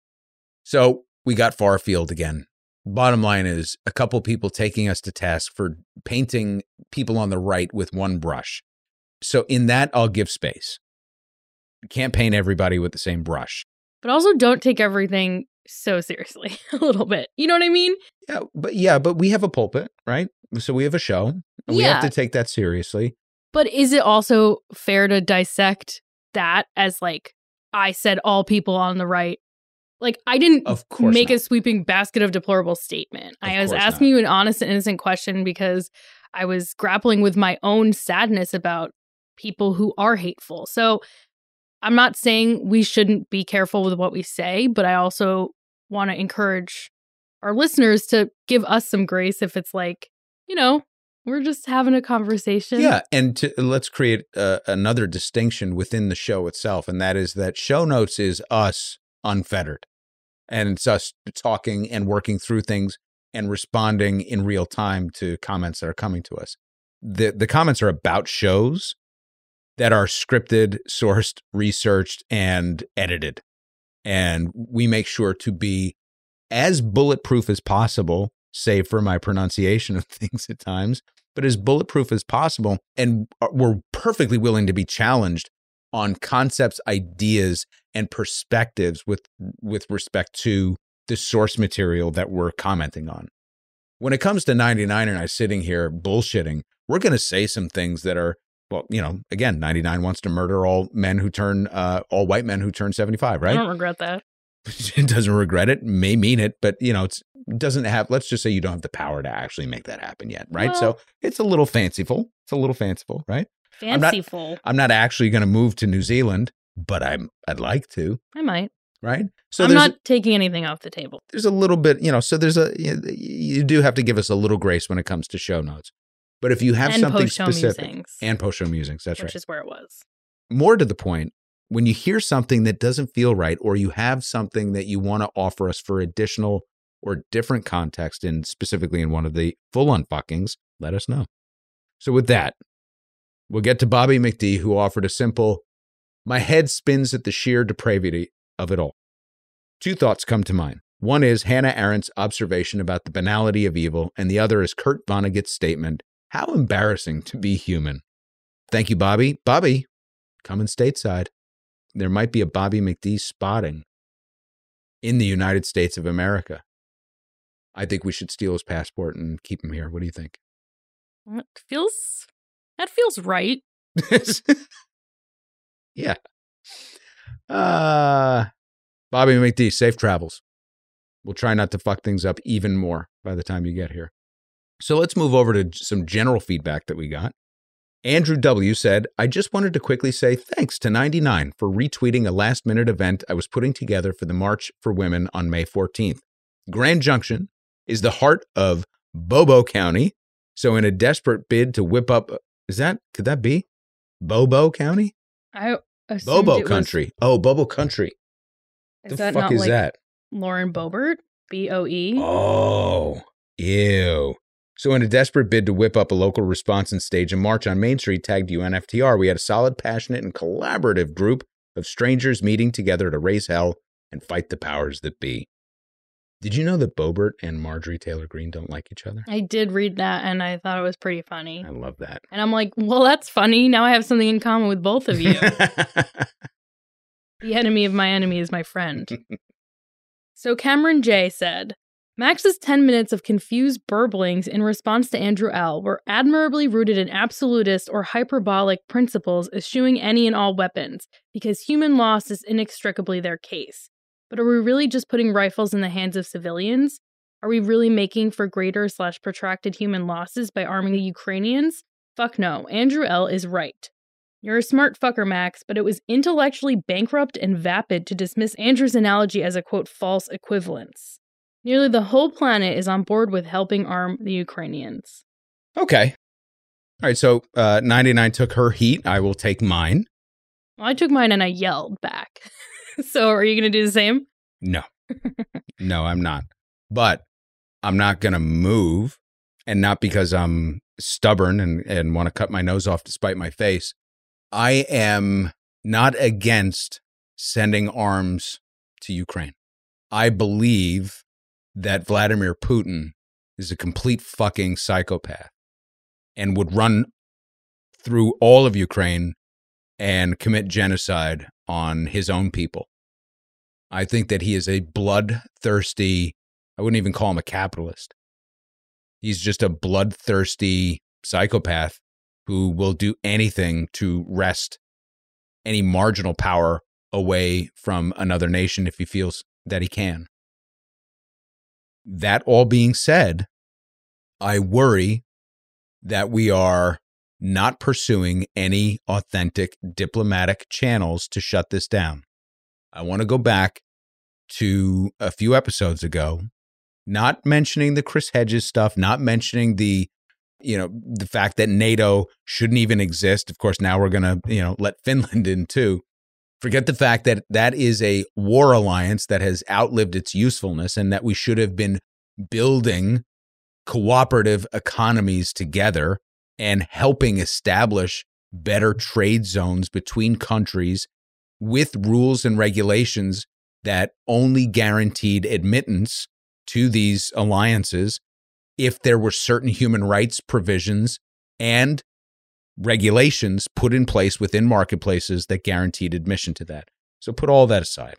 So we got far afield again. Bottom line is a couple people taking us to task for painting people on the right with one brush. So in that, I'll give space. You can't paint everybody with the same brush. But also don't take everything so seriously a little bit. You know what I mean? But we have a pulpit, right? So we have a show, and we have to take that seriously. But is it also fair to dissect that as like, I said all people on the right? Like, I didn't make a sweeping basket of deplorable statement. I was asking you an honest and innocent question because I was grappling with my own sadness about people who are hateful. So I'm not saying we shouldn't be careful with what we say, but I also want to encourage our listeners to give us some grace if it's like, you know, we're just having a conversation. Yeah, and let's create another distinction within the show itself, and that is that show notes is us unfettered. And it's us talking and working through things and responding in real time to comments that are coming to us. The comments are about shows that are scripted, sourced, researched, and edited. And we make sure to be as bulletproof as possible, save for my pronunciation of things at times, but as bulletproof as possible. And we're perfectly willing to be challenged on concepts, ideas, and perspectives with respect to the source material that we're commenting on. When it comes to 99 and I sitting here bullshitting, we're going to say some things that are, well, you know, again, 99 wants to murder all white men who turn 75, right? I don't regret that. It doesn't regret it, may mean it, but, you know, it doesn't have, let's just say you don't have the power to actually make that happen yet, right? Well, so it's a little fanciful. Right? Fanciful. I'm not actually going to move to New Zealand, but I'd like to. I might. Right? So I'm not taking anything off the table. There's a little bit, you know, so you do have to give us a little grace when it comes to show notes. But if you have something specific and post-show musings, that's right. Which is where it was. More to the point, when you hear something that doesn't feel right, or you have something that you want to offer us for additional or different context, and specifically in one of the full-on fuckings, let us know. So with that, we'll get to Bobby McD, who offered a simple, my head spins at the sheer depravity of it all. Two thoughts come to mind. One is Hannah Arendt's observation about the banality of evil, and the other is Kurt Vonnegut's statement, how embarrassing to be human. Thank you, Bobby. Bobby, coming stateside. There might be a Bobby McD spotting in the United States of America. I think we should steal his passport and keep him here. What do you think? That feels right. Yeah. Bobby McD, safe travels. We'll try not to fuck things up even more by the time you get here. So let's move over to some general feedback that we got. Andrew W. said, I just wanted to quickly say thanks to 99 for retweeting a last-minute event I was putting together for the March for Women on May 14th. Grand Junction is the heart of Bobo County, so in a desperate bid to whip up, could that be Bobo County? I assumed Bobo Country. Bobo Country. Is the that fuck not is like that? Lauren Boebert? BOE? Oh, ew. So in a desperate bid to whip up a local response and stage a march on Main Street tagged UNFTR, we had a solid, passionate, and collaborative group of strangers meeting together to raise hell and fight the powers that be. Did you know that Boebert and Marjorie Taylor Greene don't like each other? I did read that, and I thought it was pretty funny. I love that. And I'm like, well, that's funny. Now I have something in common with both of you. The enemy of my enemy is my friend. So Cameron J. said, Max's 10 minutes of confused burblings in response to Andrew L. were admirably rooted in absolutist or hyperbolic principles eschewing any and all weapons, because human loss is inextricably their case. But are we really just putting rifles in the hands of civilians? Are we really making for greater/protracted human losses by arming the Ukrainians? Fuck no, Andrew L. is right. You're a smart fucker, Max, but it was intellectually bankrupt and vapid to dismiss Andrew's analogy as a, quote, false equivalence. Nearly the whole planet is on board with helping arm the Ukrainians. Okay. All right, so 99 took her heat. I will take mine. Well, I took mine and I yelled back. So are you going to do the same? No. No, I'm not. But I'm not going to move, and not because I'm stubborn and want to cut my nose off to spite my face. I am not against sending arms to Ukraine. I believe that Vladimir Putin is a complete fucking psychopath and would run through all of Ukraine and commit genocide on his own people. I think that he is a bloodthirsty, I wouldn't even call him a capitalist. He's just a bloodthirsty psychopath who will do anything to wrest any marginal power away from another nation if he feels that he can. That all being said, I worry that we are not pursuing any authentic diplomatic channels to shut this down. I want to go back to a few episodes ago, not mentioning the Chris Hedges stuff, not mentioning the fact that NATO shouldn't even exist. Of course, now we're going to, let Finland in too. Forget the fact that that is a war alliance that has outlived its usefulness and that we should have been building cooperative economies together and helping establish better trade zones between countries with rules and regulations that only guaranteed admittance to these alliances if there were certain human rights provisions and regulations put in place within marketplaces that guaranteed admission to that. So put all that aside.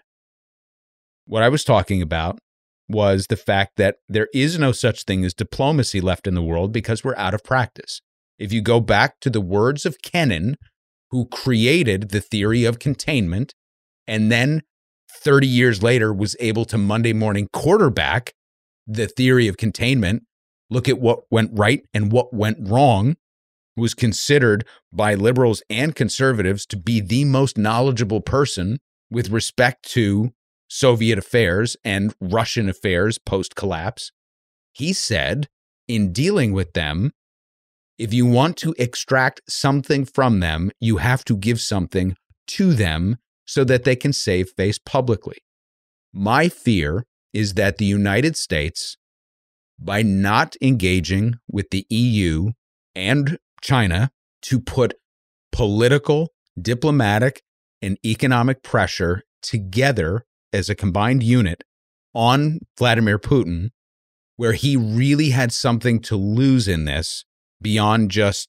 What I was talking about was the fact that there is no such thing as diplomacy left in the world because we're out of practice. If you go back to the words of Kennan, who created the theory of containment, and then 30 years later was able to Monday morning quarterback the theory of containment, look at what went right and what went wrong, was considered by liberals and conservatives to be the most knowledgeable person with respect to Soviet affairs and Russian affairs post-collapse. He said, in dealing with them, if you want to extract something from them, you have to give something to them so that they can save face publicly. My fear is that the United States, by not engaging with the EU and China to put political, diplomatic, and economic pressure together as a combined unit on Vladimir Putin, where he really had something to lose in this beyond just,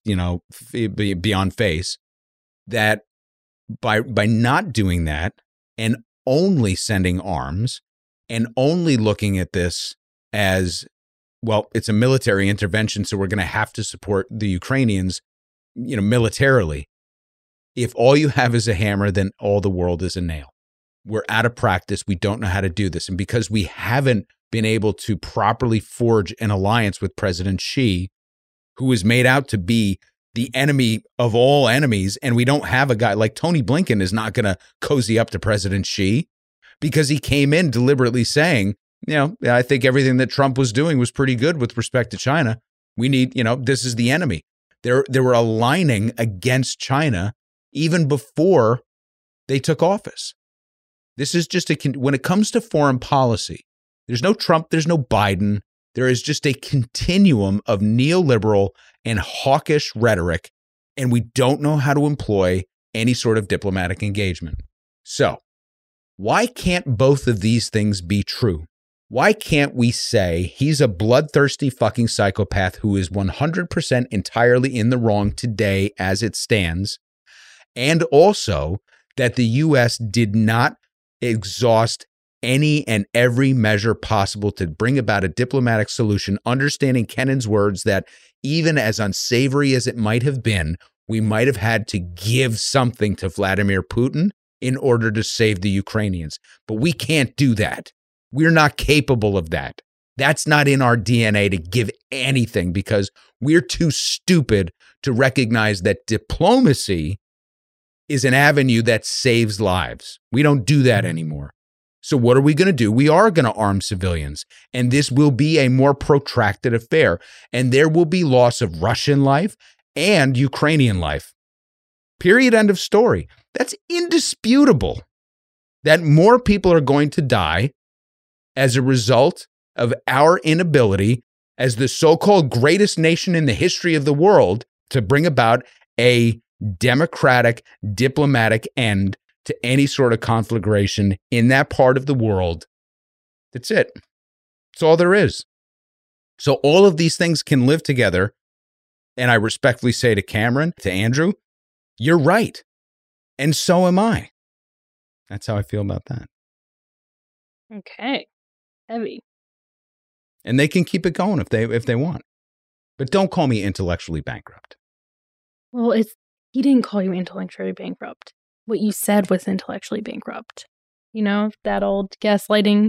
beyond face, that by not doing that and only sending arms and only looking at this as, well, it's a military intervention, so we're going to have to support the Ukrainians, militarily. If all you have is a hammer, then all the world is a nail. We're out of practice. We don't know how to do this. And because we haven't been able to properly forge an alliance with President Xi, who is made out to be the enemy of all enemies, and we don't have a guy like Tony Blinken is not going to cozy up to President Xi because he came in deliberately saying, I think everything that Trump was doing was pretty good with respect to China. We need, this is the enemy. They were aligning against China even before they took office. This is just when it comes to foreign policy, there's no Trump, there's no Biden. There is just a continuum of neoliberal and hawkish rhetoric, and we don't know how to employ any sort of diplomatic engagement. So, why can't both of these things be true? Why can't we say he's a bloodthirsty fucking psychopath who is 100% entirely in the wrong today as it stands, and also that the U.S. did not exhaust any and every measure possible to bring about a diplomatic solution, understanding Kennan's words that even as unsavory as it might have been, we might have had to give something to Vladimir Putin in order to save the Ukrainians. But we can't do that. We're not capable of that. That's not in our DNA to give anything because we're too stupid to recognize that diplomacy is an avenue that saves lives. We don't do that anymore. So what are we going to do? We are going to arm civilians, and this will be a more protracted affair, and there will be loss of Russian life and Ukrainian life. Period. End of story. That's indisputable that more people are going to die as a result of our inability as the so-called greatest nation in the history of the world to bring about a democratic, diplomatic end to any sort of conflagration in that part of the world. That's it. That's all there is. So all of these things can live together. And I respectfully say to Cameron, to Andrew, you're right. And so am I. That's how I feel about that. Okay. Heavy. And they can keep it going if they want. But don't call me intellectually bankrupt. Well, he didn't call you intellectually bankrupt. What you said was intellectually bankrupt. You know, that old gaslighting.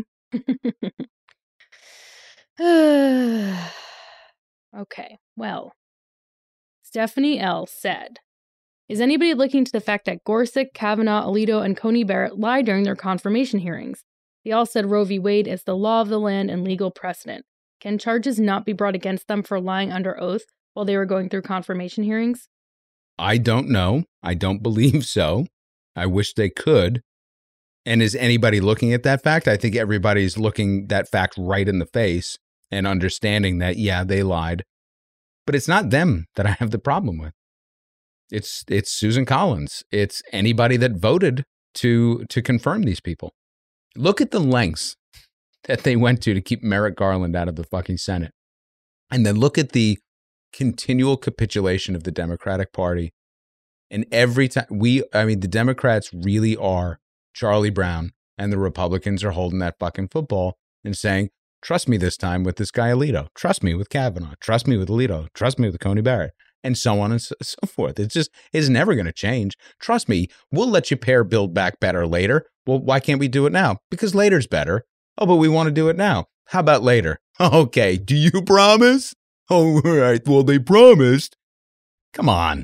Okay, well. Stephanie L. said, is anybody looking to the fact that Gorsuch, Kavanaugh, Alito, and Coney Barrett lied during their confirmation hearings? They all said Roe v. Wade is the law of the land and legal precedent. Can charges not be brought against them for lying under oath while they were going through confirmation hearings? I don't know. I don't believe so. I wish they could. And is anybody looking at that fact? I think everybody's looking that fact right in the face and understanding that, yeah, they lied. But it's not them that I have the problem with. It's Susan Collins. It's anybody that voted to confirm these people. Look at the lengths that they went to keep Merrick Garland out of the fucking Senate. And then look at the continual capitulation of the Democratic Party. And every time the Democrats really are Charlie Brown, and the Republicans are holding that fucking football and saying, trust me this time with this guy Alito. Trust me with Kavanaugh. Trust me with Alito. Trust me with Coney Barrett. And so on and so forth. It's never going to change. Trust me, we'll let you pair Build Back Better later. Well, why can't we do it now? Because later's better. Oh, but we want to do it now. How about later? Okay, do you promise? Oh, all right. Well, they promised. Come on.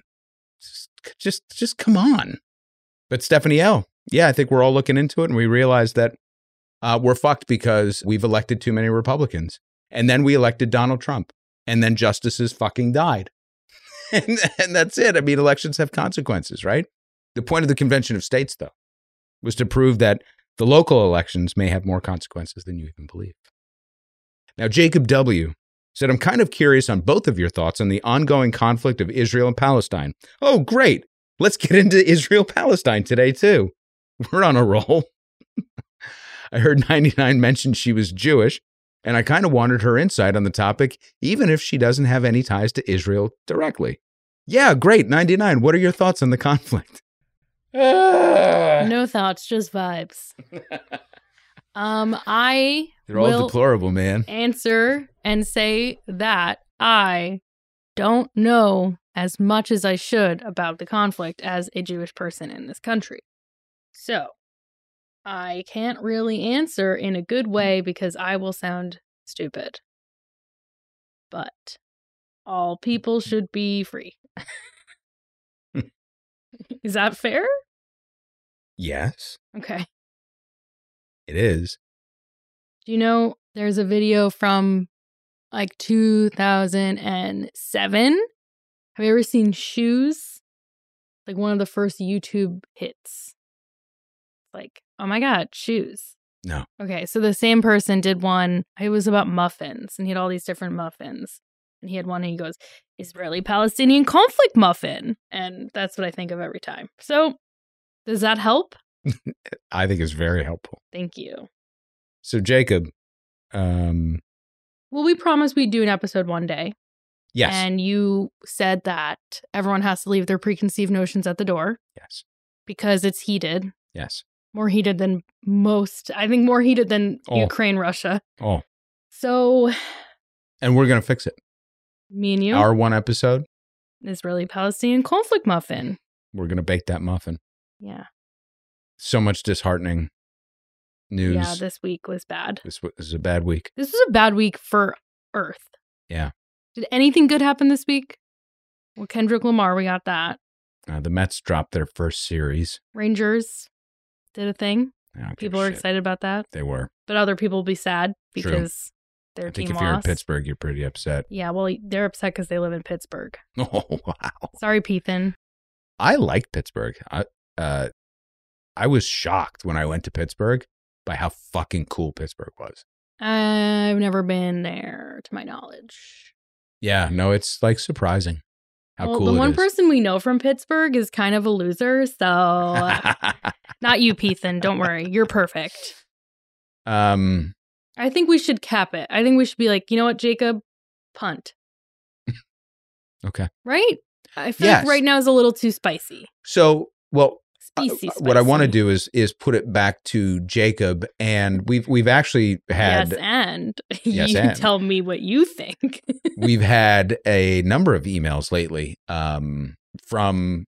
Just come on. But Stephanie L., yeah, I think we're all looking into it, and we realize that we're fucked because we've elected too many Republicans. And then we elected Donald Trump. And then justices fucking died. And that's it. I mean, elections have consequences, right? The point of the Convention of States, though, was to prove that the local elections may have more consequences than you even believe. Now, Jacob W. said, I'm kind of curious on both of your thoughts on the ongoing conflict of Israel and Palestine. Oh, great. Let's get into Israel-Palestine today, too. We're on a roll. I heard 99 mention she was Jewish, and I kind of wanted her insight on the topic, even if she doesn't have any ties to Israel directly. Yeah, great, 99. What are your thoughts on the conflict? No thoughts, just vibes. I They're all deplorable, man. Answer and say that I don't know as much as I should about the conflict as a Jewish person in this country. So, I can't really answer in a good way because I will sound stupid. But all people should be free. Is that fair? Yes. Okay. It is. Do you know there's a video from like 2007? Have you ever seen Shoes? Like one of the first YouTube hits. Like, oh my God, Shoes. No. Okay, so the same person did one. It was about muffins, and he had all these different muffins. And he had one, and he goes, Israeli-Palestinian conflict muffin. And that's what I think of every time. So, does that help? I think it's very helpful. Thank you. So, Jacob. Well, we promised we'd do an episode one day. Yes. And you said that everyone has to leave their preconceived notions at the door. Yes. Because it's heated. Yes. More heated than most. I think more heated than Ukraine, Russia. Oh. So. And we're going to fix it. Me and you. Our one episode. Israeli-Palestinian conflict muffin. We're going to bake that muffin. Yeah. So much disheartening news. Yeah, this week was bad. This is a bad week. This was a bad week for Earth. Yeah. Did anything good happen this week? Well, Kendrick Lamar, we got that. The Mets dropped their first series. Rangers did a thing. People are excited about that. They were. But other people will be sad because their I think team if you're in lost. Pittsburgh, you're pretty upset. Yeah, well, they're upset because they live in Pittsburgh. Oh, wow. Sorry, Pethan. I like Pittsburgh. I was shocked when I went to Pittsburgh by how fucking cool Pittsburgh was. I've never been there, to my knowledge. Yeah, no, it's like surprising how Well, cool the it one is. person we know from Pittsburgh is kind of a loser, so not you, Pethan. Don't worry, you're perfect. I think we should cap it. I think we should be like, you know what, Jacob, punt. Okay. Right? I feel Yes. like right now is a little too spicy. So, well, Spicy. what I want to do is put it back to Jacob, and we've actually had Yes, and Yes, you and. tell me what you think. we've had a number of emails lately from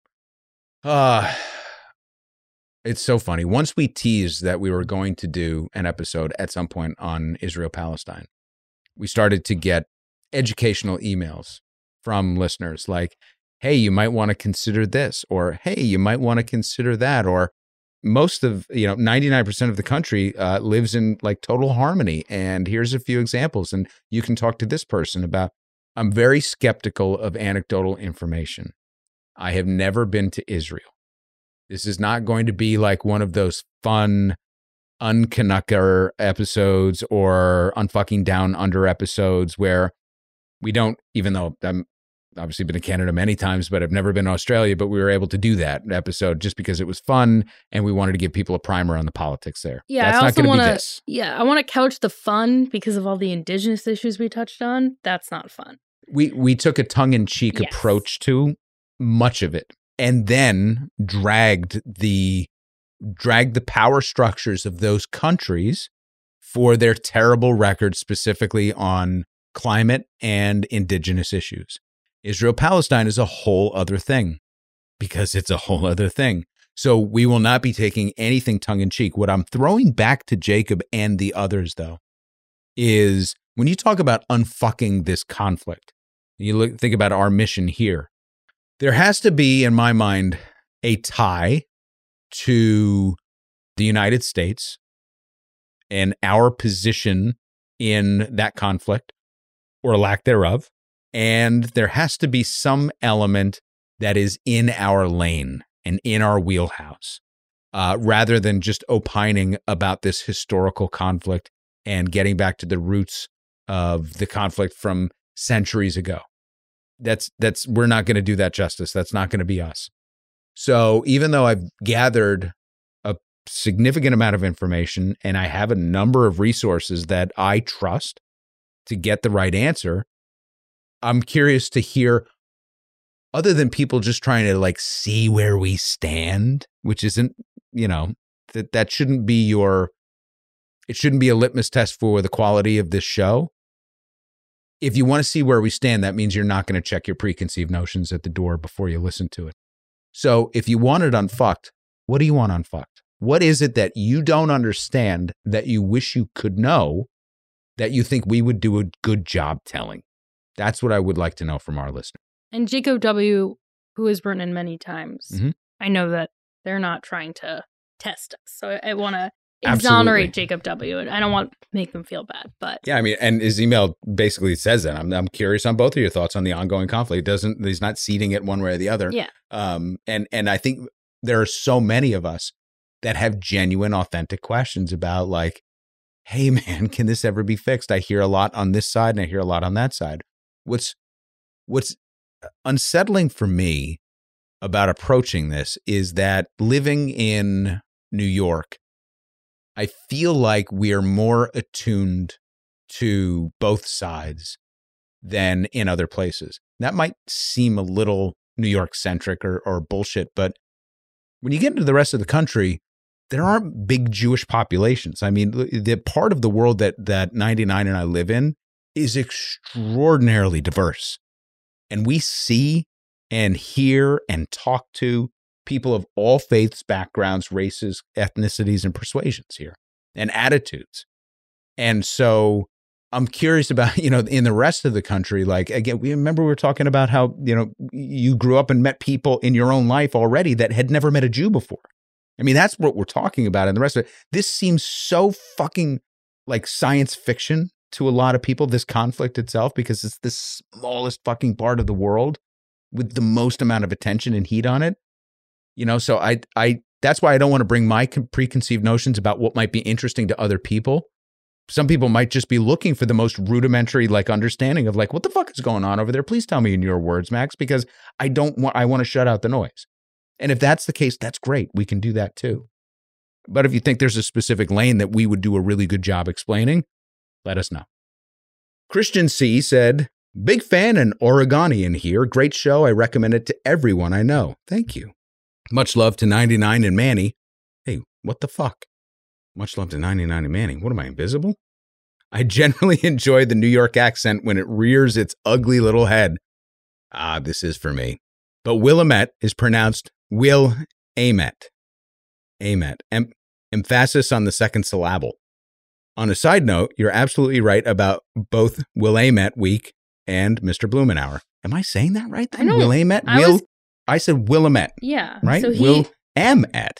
it's so funny. Once we teased that we were going to do an episode at some point on Israel-Palestine, we started to get educational emails from listeners like, hey, you might want to consider this, or hey, you might want to consider that, or most of, 99% of the country lives in like total harmony. And here's a few examples. And you can talk to this person about, I'm very skeptical of anecdotal information. I have never been to Israel. This is not going to be like one of those fun Uncanucker episodes or Unfucking Down Under episodes where we don't, even though I'm obviously been to Canada many times, but I've never been to Australia, but we were able to do that episode just because it was fun and we wanted to give people a primer on the politics there. Yeah, That's I not also going to want be to. this. Yeah, I want to couch the fun because of all the indigenous issues we touched on. That's not fun. We took a tongue-in-cheek Yes. approach to much of it and then dragged the power structures of those countries for their terrible record specifically on climate and indigenous issues. Israel-Palestine is a whole other thing because it's a whole other thing. So we will not be taking anything tongue-in-cheek. What I'm throwing back to Jacob and the others, though, is when you talk about unfucking this conflict, you think about our mission here, there has to be, in my mind, a tie to the United States and our position in that conflict or lack thereof. And there has to be some element that is in our lane and in our wheelhouse, rather than just opining about this historical conflict and getting back to the roots of the conflict from centuries ago. We're not going to do that justice. That's not going to be us. So even though I've gathered a significant amount of information and I have a number of resources that I trust to get the right answer, I'm curious to hear, other than people just trying to like see where we stand, which isn't, that shouldn't be it shouldn't be a litmus test for the quality of this show. If you want to see where we stand, that means you're not going to check your preconceived notions at the door before you listen to it. So if you want it unfucked, what do you want unfucked? What is it that you don't understand that you wish you could know that you think we would do a good job telling? That's what I would like to know from our listener. And Jacob W., who has written in many times, Mhm. I know that they're not trying to test us. So I want to Absolutely. exonerate Jacob W. And I don't want to make them feel bad, but Yeah, I mean, and his email basically says that. I'm curious on both of your thoughts on the ongoing conflict. He's not ceding it one way or the other. yeah. And I think there are so many of us that have genuine, authentic questions about like, hey man, can this ever be fixed? I hear a lot on this side and I hear a lot on that side. What's unsettling for me about approaching this is that living in New York, I feel like we are more attuned to both sides than in other places. That might seem a little New York centric or bullshit, but when you get into the rest of the country, there aren't big Jewish populations. I mean, the part of the world that 99 and I live in is extraordinarily diverse. And we see and hear and talk to people of all faiths, backgrounds, races, ethnicities, and persuasions here, and attitudes. And so I'm curious about, in the rest of the country, like, again, we were talking about how, you grew up and met people in your own life already that had never met a Jew before. I mean, that's what we're talking about. And the rest of it, this seems so fucking like science fiction to a lot of people, this conflict itself, because it's the smallest fucking part of the world with the most amount of attention and heat on it. You know, so I that's why I don't want to bring my preconceived notions about what might be interesting to other people. Some people might just be looking for the most rudimentary like understanding of like, what the fuck is going on over there? Please tell me in your words, Max, because I want to shut out the noise. And if that's the case, that's great. We can do that too. But if you think there's a specific lane that we would do a really good job explaining, let us know. Christian C said, big fan and Oregonian here. Great show. I recommend it to everyone I know. Thank you. Much love to 99 and Manny. Hey, what the fuck? Much love to 99 and Manny. What am I, invisible? I generally enjoy the New York accent when it rears its ugly little head. Ah, this is for me. But Willamette is pronounced Will-Amet. Amet. Emphasis on the second syllable. On a side note, you're absolutely right about both Willamette Week and Mr. Blumenauer. Am I saying that right? I know. Willamette? I said Willamette. Yeah. Right? So Willamette.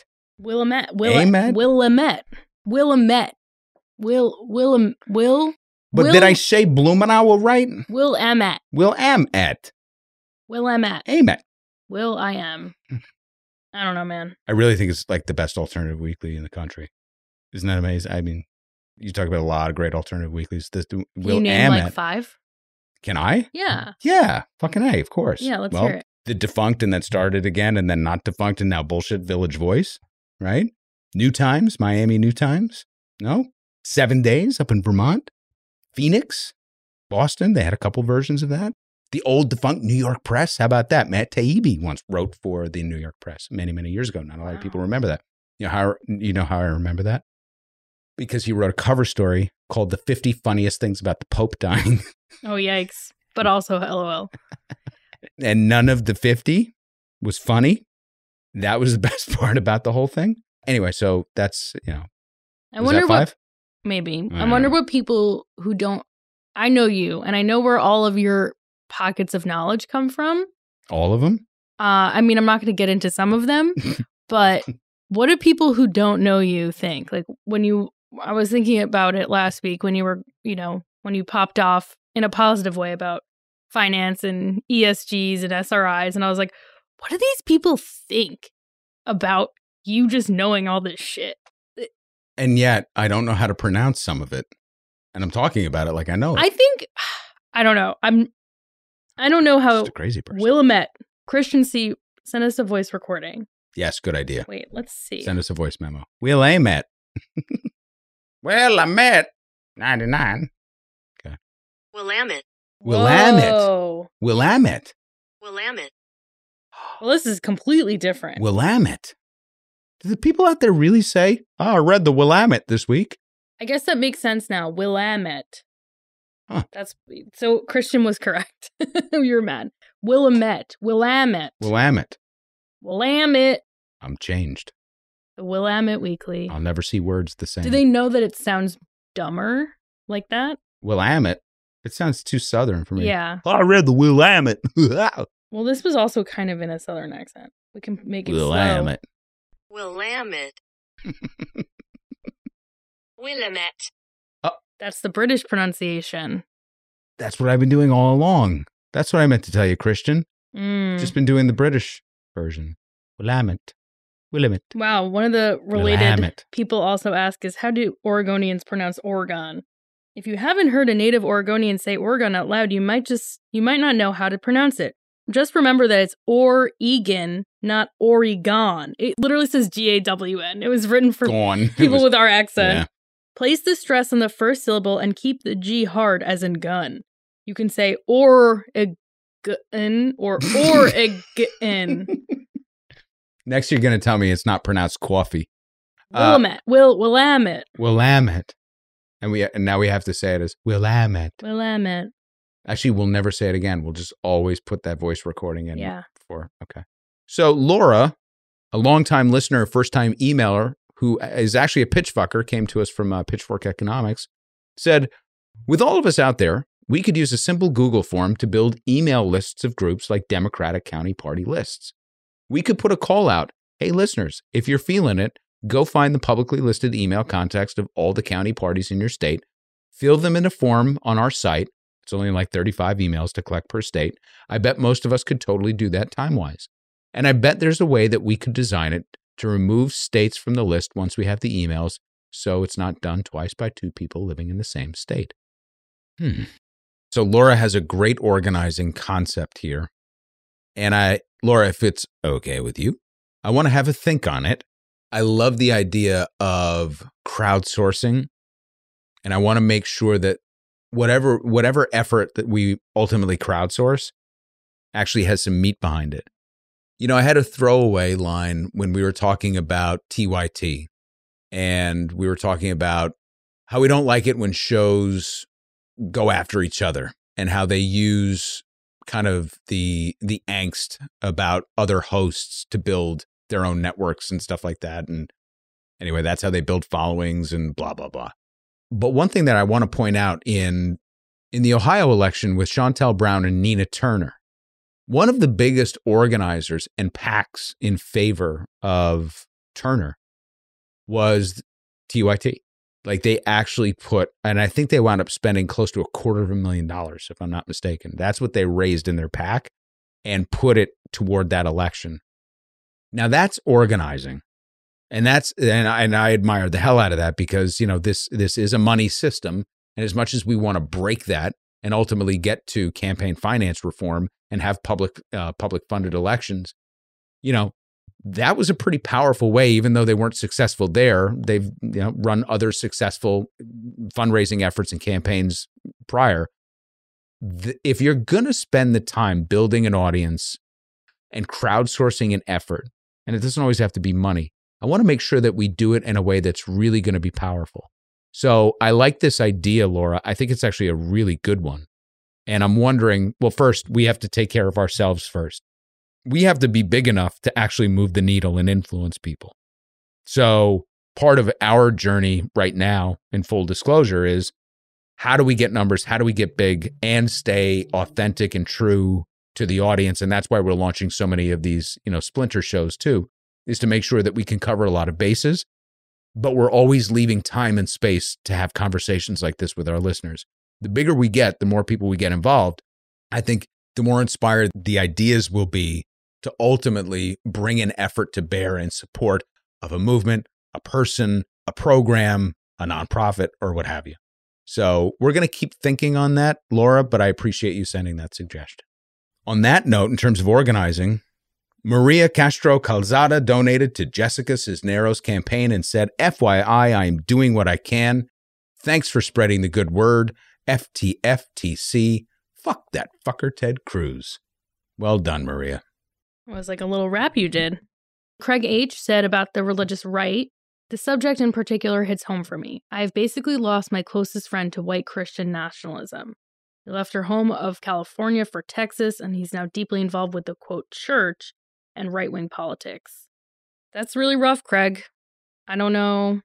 But did I say Blumenauer right? Willamette. Willamette. Amet. Will I am. I don't know, man. I really think it's like the best alternative weekly in the country. Isn't that amazing? I mean, you talk about a lot of great alternative weeklies. Can you name like 5? Can I? Yeah. Yeah. Fucking A, of course. Yeah, let's hear it. The defunct and then started again and then not defunct and now bullshit Village Voice, right? New Times, Miami New Times. No? 7 Days up in Vermont. Phoenix, Boston. They had a couple versions of that. The old defunct New York Press. How about that? Matt Taibbi once wrote for the New York Press many, many years ago. Not a lot of people remember that. You know how I remember that? Because he wrote a cover story called The 50 Funniest Things About the Pope Dying. Oh, yikes. But also LOL. And none of the 50 was funny. That was the best part about the whole thing. Anyway, so that's, I wonder that 5? Maybe. I wonder what people who don't, I know you, and I know where all of your pockets of knowledge come from. All of them? I mean, I'm not going to get into some of them, but what do people who don't know you think? Like I was thinking about it last week when you were, when you popped off in a positive way about finance and ESGs and SRIs. And I was like, what do these people think about you just knowing all this shit? And yet I don't know how to pronounce some of it. And I'm talking about it like I know it. I think, I don't know. I don't know how. Just a crazy person. Willamette, Christian C, send us a voice recording. Yes, good idea. Wait, let's see. Send us a voice memo. Willamette. Willamette. 99. Okay. Willamette. Willamette. Willamette. Willamette. Well, this is completely different. Willamette. Do the people out there really say, I read the Willamette this week? I guess that makes sense now. Willamette. Huh. So Christian was correct. You're mad. Willamette. Willamette. I'm changed. The Willamette Weekly. I'll never see words the same. Do they know that it sounds dumber like that? Willamette. It sounds too Southern for me. Yeah. I read the Willamette. Well, this was also kind of in a Southern accent. We can make it Willamette. Willamette. Willamette. That's the British pronunciation. That's what I've been doing all along. That's what I meant to tell you, Christian. Just been doing the British version. Willamette. Wow. One of the related Willamette. people also ask is, how do Oregonians pronounce Oregon? If you haven't heard a native Oregonian say Oregon out loud, you might not know how to pronounce it. Just remember that it's Oregon, not Oregon. It literally says G-A-W-N. It was written for people with our accent. Yeah. Place the stress on the first syllable and keep the G hard, as in gun. You can say Oregon or Oregon. Next, you're going to tell me it's not pronounced coffee. Willamette. Willamette. And now we have to say it as Willamette. Willamette. Actually, we'll never say it again. We'll just always put that voice recording in. Yeah. Okay. So Laura, a longtime listener, first-time emailer, who is actually a pitchfucker, came to us from Pitchfork Economics, said, with all of us out there, we could use a simple Google form to build email lists of groups like Democratic County Party lists. We could put a call out, hey, listeners, if you're feeling it, go find the publicly listed email contacts of all the county parties in your state, fill them in a form on our site. It's only like 35 emails to collect per state. I bet most of us could totally do that time-wise. And I bet there's a way that we could design it to remove states from the list once we have the emails, so it's not done twice by two people living in the same state. So Laura has a great organizing concept here. And Laura, if it's okay with you, I want to have a think on it. I love the idea of crowdsourcing, and I want to make sure that whatever effort that we ultimately crowdsource actually has some meat behind it. You know, I had a throwaway line when we were talking about TYT, and we were talking about how we don't like it when shows go after each other and how they use kind of the angst about other hosts to build their own networks and stuff like that. And anyway, that's how they build followings and blah, blah, blah. But one thing that I want to point out in the Ohio election with Shontel Brown and Nina Turner, one of the biggest organizers and PACs in favor of Turner was TYT. Like they actually put, and I think they wound up spending close to $250,000, if I'm not mistaken. That's what they raised in their PAC and put it toward that election. Now that's organizing. And I admire the hell out of that because, you know, this is a money system. And as much as we want to break that and ultimately get to campaign finance reform and have public funded elections, you know, that was a pretty powerful way, even though they weren't successful there. They've run other successful fundraising efforts and campaigns prior. If you're going to spend the time building an audience and crowdsourcing an effort, and it doesn't always have to be money, I want to make sure that we do it in a way that's really going to be powerful. So I like this idea, Laura. I think it's actually a really good one. And I'm wondering, well, first, we have to take care of ourselves first. We have to be big enough to actually move the needle and influence people. So part of our journey right now, in full disclosure, is how do we get numbers? How do we get big and stay authentic and true to the audience? And that's why we're launching so many of these, splinter shows too, is to make sure that we can cover a lot of bases, but we're always leaving time and space to have conversations like this with our listeners. The bigger we get, the more people we get involved, I think the more inspired the ideas will be to ultimately bring an effort to bear in support of a movement, a person, a program, a nonprofit, or what have you. So we're going to keep thinking on that, Laura, but I appreciate you sending that suggestion. On that note, in terms of organizing, Maria Castro Calzada donated to Jessica Cisneros' campaign and said, FYI, I am doing what I can. Thanks for spreading the good word. FTFTC. Fuck that fucker Ted Cruz. Well done, Maria. It was like a little rap you did. Craig H. said about the religious right, the subject in particular hits home for me. I have basically lost my closest friend to white Christian nationalism. He left her home of California for Texas, and he's now deeply involved with the, quote, church and right-wing politics. That's really rough, Craig. I don't know.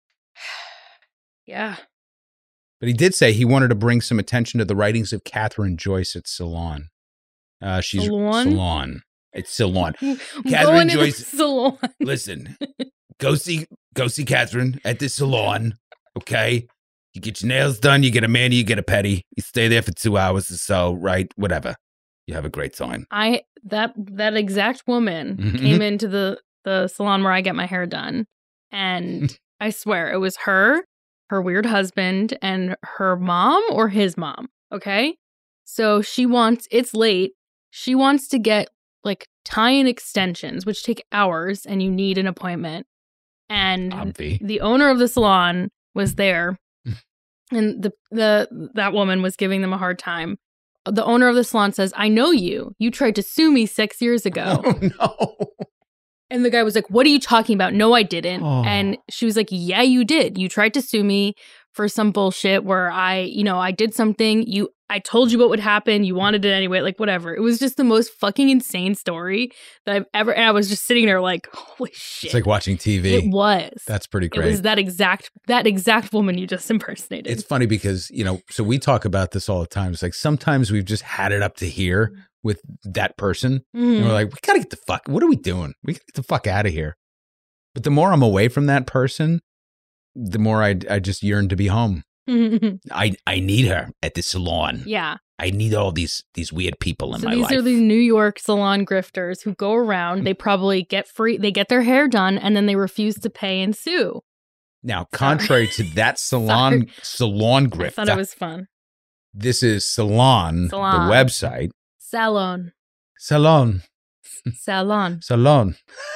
Yeah. But he did say he wanted to bring some attention to the writings of Catherine Joyce at Salon. She's Salon. It's Salon. Catherine Joyce. Salon. Listen, go see Catherine at the Salon. Okay, you get your nails done. You get a mani. You get a pedi. You stay there for 2 hours or so. Right, whatever. You have a great time. That exact woman came into the salon where I get my hair done, and I swear it was her weird husband, and her mom or his mom. Okay, so it's late. She wants to get like tie-in extensions, which take hours, and you need an appointment. And the owner of the salon was there, and that woman was giving them a hard time. The owner of the salon says, I know you. You tried to sue me 6 years ago. Oh, no. And the guy was like, what are you talking about? No, I didn't. Oh. And she was like, yeah, you did. You tried to sue me for some bullshit where I did something. I told you what would happen. You wanted it anyway. Like, whatever. It was just the most fucking insane story that I've ever. And I was just sitting there like, holy shit. It's like watching TV. It was. That's pretty great. It was that exact woman you just impersonated. It's funny because, so we talk about this all the time. It's like sometimes we've just had it up to here with that person. And we're like, we got to get the fuck. What are we doing? We got to get the fuck out of here. But the more I'm away from that person, the more I just yearn to be home. I need her at the salon. Yeah. I need all these weird people in So my these life. are the New York salon grifters who go around. They probably get free. They get their hair done, and then they refuse to pay and sue. Now, contrary to that salon grifter, I thought it was fun. this is Salon, the website. Salon. Salon. Salon. Salon.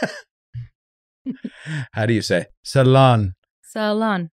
How do you say? Salon. Salon.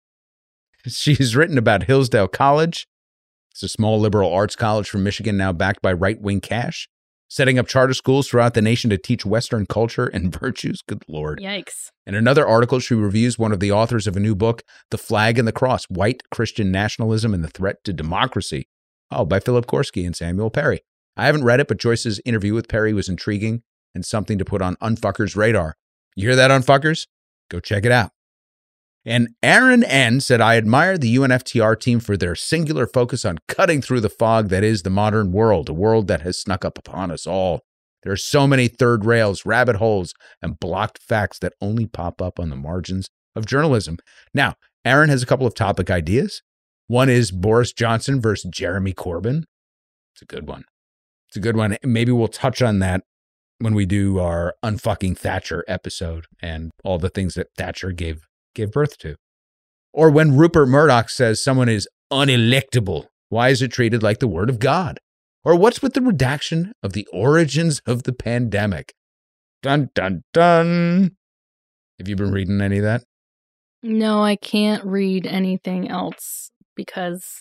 She's written about Hillsdale College. It's a small liberal arts college from Michigan now backed by right-wing cash, setting up charter schools throughout the nation to teach Western culture and virtues. Good Lord. Yikes. In another article, she reviews one of the authors of a new book, The Flag and the Cross, White Christian Nationalism and the Threat to Democracy. Oh, by Philip Korsky and Samuel Perry. I haven't read it, but Joyce's interview with Perry was intriguing and something to put on Unfuckers' radar. You hear that, Unfuckers? Go check it out. And Aaron N. said, I admire the UNFTR team for their singular focus on cutting through the fog that is the modern world, a world that has snuck up upon us all. There are so many third rails, rabbit holes, and blocked facts that only pop up on the margins of journalism. Now, Aaron has a couple of topic ideas. One is Boris Johnson versus Jeremy Corbyn. It's a good one. It's a good one. Maybe we'll touch on that when we do our Unfucking Thatcher episode and all the things that Thatcher gave birth to. Or when Rupert Murdoch says someone is unelectable, why is it treated like the word of God? Or what's with the redaction of the origins of the pandemic? Dun, dun, dun. Have you been reading any of that? No, I can't read anything else because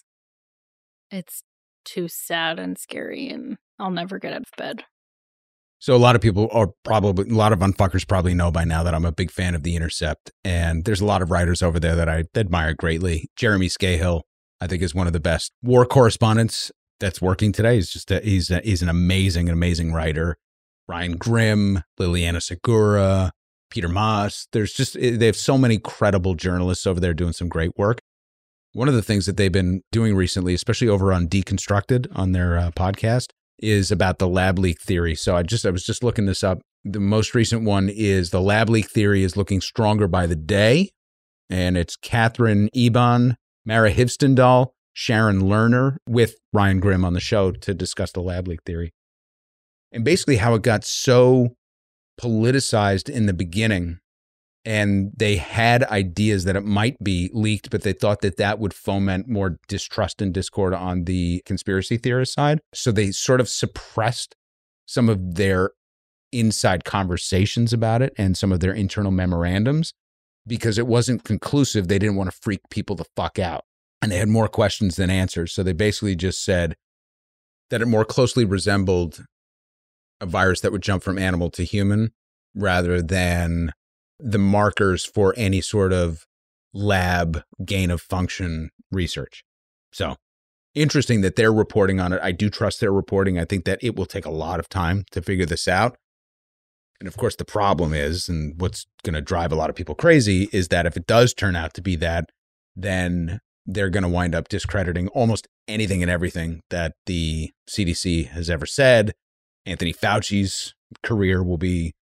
it's too sad and scary and I'll never get out of bed. So a lot of people are probably, a lot of unfuckers probably know by now that I'm a big fan of The Intercept. And there's a lot of writers over there that I admire greatly. Jeremy Scahill, I think, is one of the best war correspondents that's working today. He's an amazing writer. Ryan Grimm, Liliana Segura, Peter Maas. They have so many credible journalists over there doing some great work. One of the things that they've been doing recently, especially over on Deconstructed on their podcast, is about the lab leak theory. So I was just looking this up. The most recent one is the lab leak theory is looking stronger by the day. And it's Catherine Eban, Mara Hivstendahl, Sharon Lerner with Ryan Grimm on the show to discuss the lab leak theory. And basically how it got so politicized in the beginning. And they had ideas that it might be leaked, but they thought that would foment more distrust and discord on the conspiracy theorist side. So they sort of suppressed some of their inside conversations about it and some of their internal memorandums because it wasn't conclusive. They didn't want to freak people the fuck out. And they had more questions than answers. So they basically just said that it more closely resembled a virus that would jump from animal to human rather than the markers for any sort of lab gain of function research. So interesting that they're reporting on it. I do trust their reporting. I think that it will take a lot of time to figure this out. And of course, the problem is, and what's going to drive a lot of people crazy, is that if it does turn out to be that, then they're going to wind up discrediting almost anything and everything that the CDC has ever said. Anthony Fauci's career will be,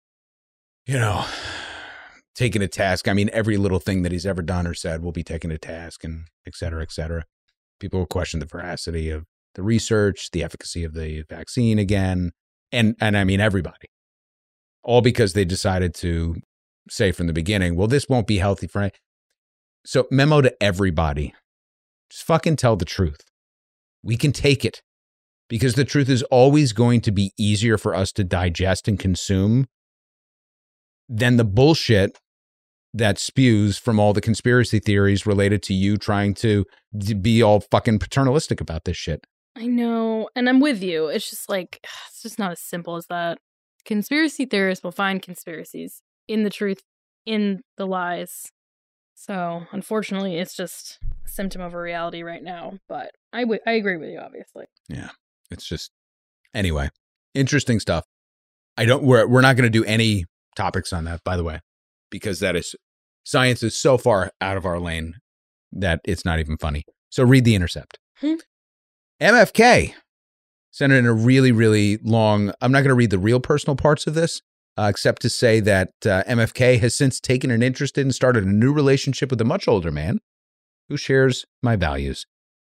taken to task. I mean, every little thing that he's ever done or said will be taken to task, and et cetera, et cetera. People will question the veracity of the research, the efficacy of the vaccine again. And I mean, everybody. All because they decided to say from the beginning, well, this won't be healthy for any. So memo to everybody, just fucking tell the truth. We can take it because the truth is always going to be easier for us to digest and consume than the bullshit that spews from all the conspiracy theories related to you trying to be all fucking paternalistic about this shit. I know. And I'm with you. It's just like, it's just not as simple as that. Conspiracy theorists will find conspiracies in the truth, in the lies. So unfortunately, it's just a symptom of a reality right now. But I agree with you, obviously. Yeah. It's just, anyway, interesting stuff. We're not going to do any topics on that, by the way, because science is so far out of our lane that it's not even funny. So read The Intercept. MFK sent in a really, really long, I'm not going to read the real personal parts of this, except to say that MFK has since taken an interest in and started a new relationship with a much older man who shares my values.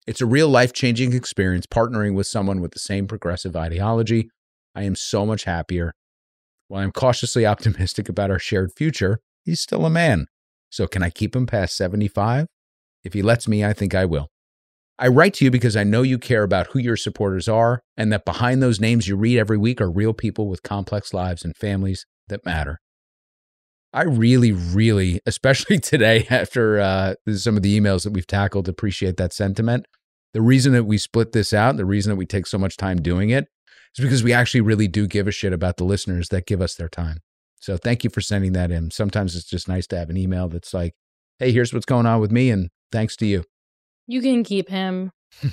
It's a real life-changing experience partnering with someone with the same progressive ideology. I am so much happier. While I'm cautiously optimistic about our shared future, he's still a man. So can I keep him past 75? If he lets me, I think I will. I write to you because I know you care about who your supporters are and that behind those names you read every week are real people with complex lives and families that matter. I really, really, especially today after some of the emails that we've tackled, appreciate that sentiment. The reason that we split this out, the reason that we take so much time doing it is because we actually really do give a shit about the listeners that give us their time. So thank you for sending that in. Sometimes it's just nice to have an email that's like, hey, here's what's going on with me, and thanks to you. You can keep him.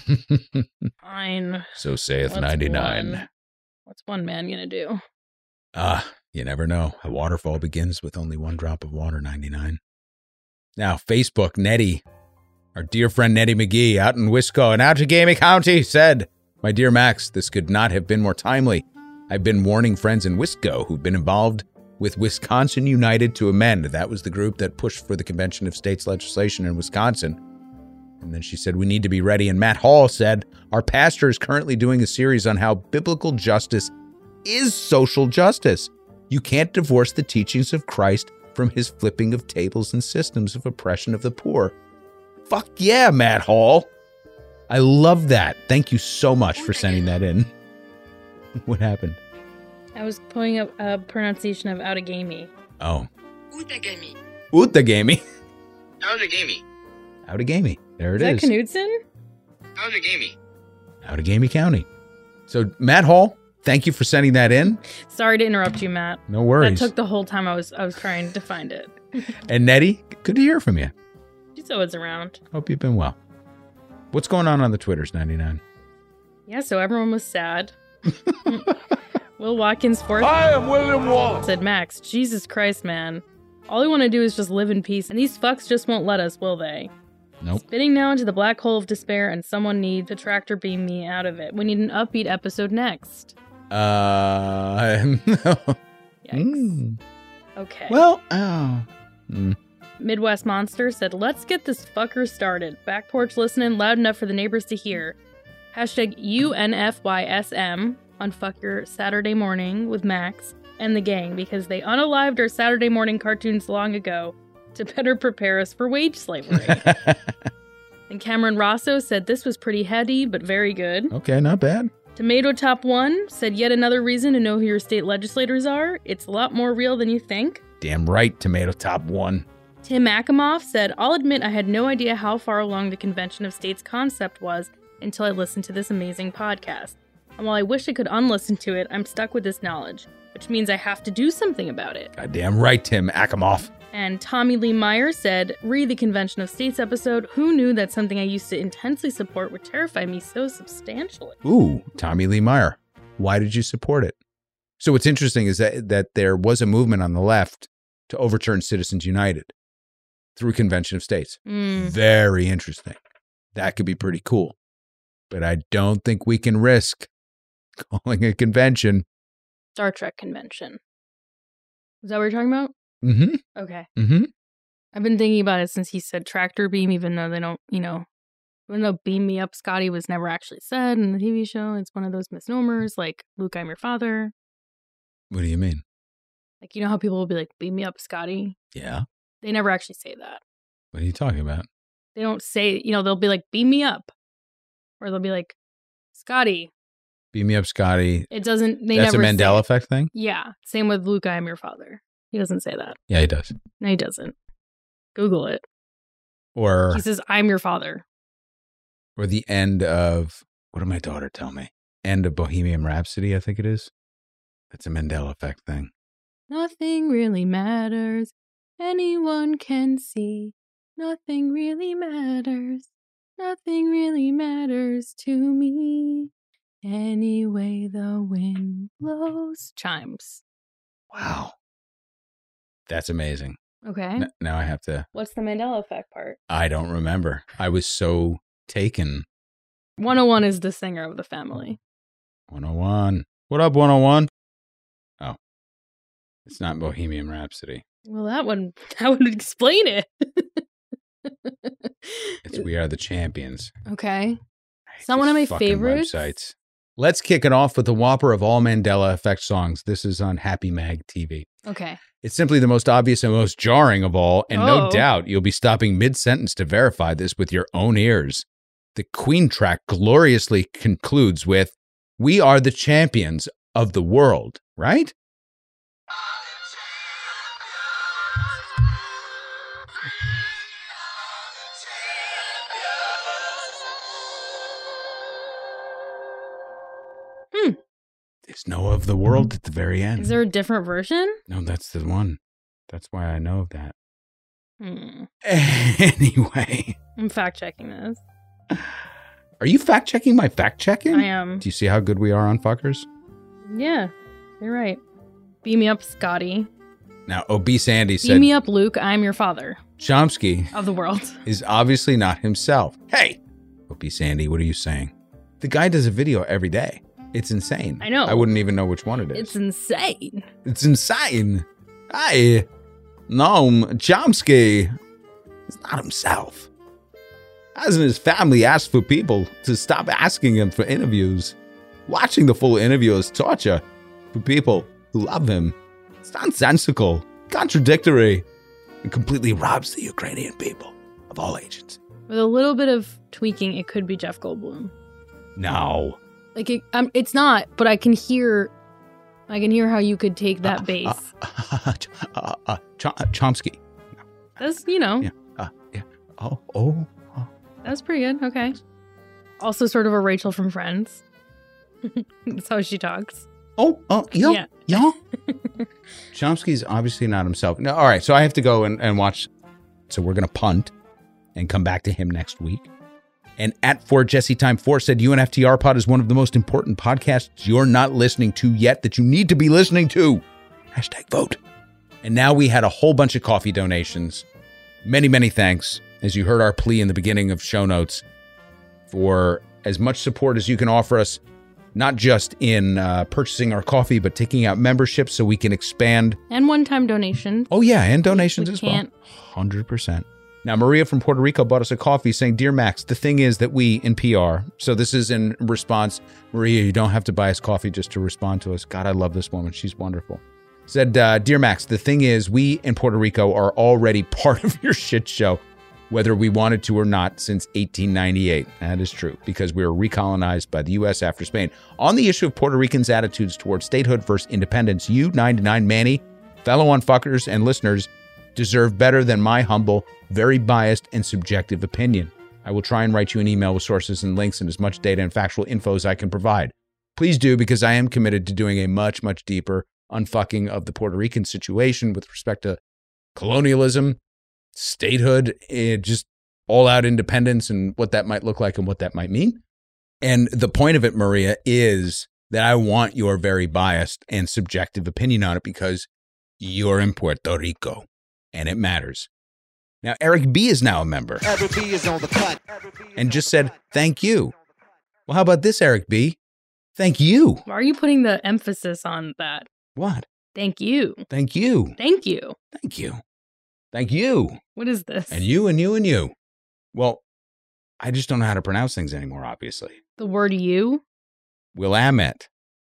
Fine. So saith 99. What's one man gonna do? You never know. A waterfall begins with only one drop of water, 99. Now, Facebook, Nettie, our dear friend Nettie McGee out in Wisco and Outagamie County said, my dear Max, this could not have been more timely. I've been warning friends in Wisco who've been involved with Wisconsin United to Amend. That was the group that pushed for the Convention of States legislation in Wisconsin. And then she said, we need to be ready. And Matt Hall said, our pastor is currently doing a series on how biblical justice is social justice. You can't divorce the teachings of Christ from his flipping of tables and systems of oppression of the poor. Fuck yeah, Matt Hall. I love that. Thank you so much for sending that in. What happened? I was pulling up a pronunciation of Outagamie. Oh. Outagamie. Outagamie. Outagamie. Outagamie. There it Is is. that Knudsen? Outagamie. Outagamie County. So, Matt Hall, thank you for sending that in. Sorry to interrupt you, Matt. No worries. That took the whole time I was trying to find it. And Nettie, good to hear from you. She's always around. Hope you've been well. What's going on the Twitters, 99? Yeah, so everyone was sad. Will Watkins fourth I am William Wallace. said, Max, Jesus Christ, man. All we want to do is just live in peace, and these fucks just won't let us, will they? Nope. Spinning now into the black hole of despair, and someone needs to tractor beam me out of it. We need an upbeat episode next. No. Yikes. Mm. Okay. Well, oh. Mm. Midwest Monster said, let's get this fucker started. Back porch listening loud enough for the neighbors to hear. Hashtag UNFYSM on Fuck Your Saturday Morning with Max and the gang because they unalived our Saturday morning cartoons long ago to better prepare us for wage slavery. And Cameron Rosso said this was pretty heady, but very good. Okay, not bad. Tomato Top 1 said yet another reason to know who your state legislators are. It's a lot more real than you think. Damn right, Tomato Top 1. Tim Akamoff said, I'll admit I had no idea how far along the Convention of States concept was until I listened to this amazing podcast. And while I wish I could unlisten to it, I'm stuck with this knowledge, which means I have to do something about it. Goddamn right, Tim Akamoff. And Tommy Lee Meyer said, read the Convention of States episode. Who knew that something I used to intensely support would terrify me so substantially? Ooh, Tommy Lee Meyer. Why did you support it? So what's interesting is that there was a movement on the left to overturn Citizens United through Convention of States. Very interesting. That could be pretty cool. But I don't think we can risk calling a convention Star Trek convention. Is that what you're talking about? Mm-hmm. Okay. Mm-hmm. I've been thinking about it since he said tractor beam, even though they don't, even though beam me up, Scotty was never actually said in the TV show. It's one of those misnomers, like, Luke, I'm your father. What do you mean? Like, you know how people will be like, beam me up, Scotty? Yeah. They never actually say that. What are you talking about? They don't say, they'll be like, beam me up. Or they'll be like, Scotty. Beam me up, Scotty. It doesn't, That's a never Mandela say effect thing? Yeah. Same with Luke, I am your father. He doesn't say that. Yeah, he does. No, he doesn't. Google it. Or He says, I'm your father. or the end of, what did my daughter tell me? End of Bohemian Rhapsody, I think it is. That's a Mandela effect thing. Nothing really matters. Anyone can see. Nothing really matters. Nothing really matters to me. Anyway, the wind blows. Chimes. Wow. That's amazing. Okay. Now I have to, What's the Mandela effect part? I don't remember. I was so taken. 101 is the singer of the family. 101. What up, 101? Oh, it's not Bohemian Rhapsody. Well, that would explain it. It's We Are the Champions. Okay. It's not one of my Fucking favorites. websites. Let's kick it off with the whopper of all Mandela Effect songs. This is on Happy Mag TV. Okay. It's simply the most obvious and most jarring of all, and no Oh. doubt you'll be stopping mid-sentence to verify this with your own ears. The Queen track gloriously concludes with, "We are the champions of the world," right? There's no "of the world" at the very end. Is there a different version? No, that's the one. That's why I know that. Hmm. Anyway, I'm fact checking this. are you fact checking my fact checking? I am. Do you see how good we are on fuckers? Yeah, you're right. Beam me up, Scotty. Now, Obese Andy Beam said me up, Luke. I'm your father Chomsky of the world. is obviously not himself. Hey, Obese Andy, what are you saying? The guy does a video every day. It's insane. I know. I wouldn't even know which one it is. It's insane. It's insane. Hey, Noam Chomsky is not himself. Hasn't his family asked for people to stop asking him for interviews? Watching the full interview is torture for people who love him. It's nonsensical, contradictory, and completely robs the Ukrainian people of all agency. With a little bit of tweaking, it could be Jeff Goldblum. No. Like it's not, but I can hear how you could take that bass. Chomsky. That's yeah. Yeah. Oh. That's pretty good. Okay. Also, sort of a Rachel from Friends. That's how she talks. Yeah. Chomsky's obviously not himself. No, all right, so I have to go and watch. So we're going to punt and come back to him next week. And at @4JesseTime4 said, UNFTR Pod is one of the most important podcasts you're not listening to yet that you need to be listening to. #vote. And now we had a whole bunch of coffee donations. Many, many thanks. As you heard our plea in the beginning of show notes, for as much support as you can offer us, not just in purchasing our coffee, but taking out memberships so we can expand. And one-time donation. Oh, yeah, and donations We as can't- well. 100%. Now, Maria from Puerto Rico bought us a coffee saying, Dear Max, the thing is that we in PR, so this is in response, Maria, you don't have to buy us coffee just to respond to us. God, I love this woman. She's wonderful. Said, Dear Max, the thing is we in Puerto Rico are already part of your shit show, whether we wanted to or not, since 1898. That is true, because we were recolonized by the U.S. after Spain. On the issue of Puerto Ricans' attitudes toward statehood versus independence, you, 99 Manny, fellow unfuckers and listeners, deserve better than my humble, very biased, and subjective opinion. I will try and write you an email with sources and links and as much data and factual info as I can provide. Please do, because I am committed to doing a much, much deeper unfucking of the Puerto Rican situation with respect to colonialism, statehood, just all-out independence and what that might look like and what that might mean. And the point of it, Maria, is that I want your very biased and subjective opinion on it because you're in Puerto Rico. And it matters. Now, Eric B. is now a member. Eric B is on the cut. And just said, thank you. Well, how about this, Eric B? Thank you. Why are you putting the emphasis on that? What? Thank you. Thank you. Thank you. Thank you. Thank you. What is this? And you and you and you. Well, I just don't know how to pronounce things anymore, obviously. The word you? Willamette.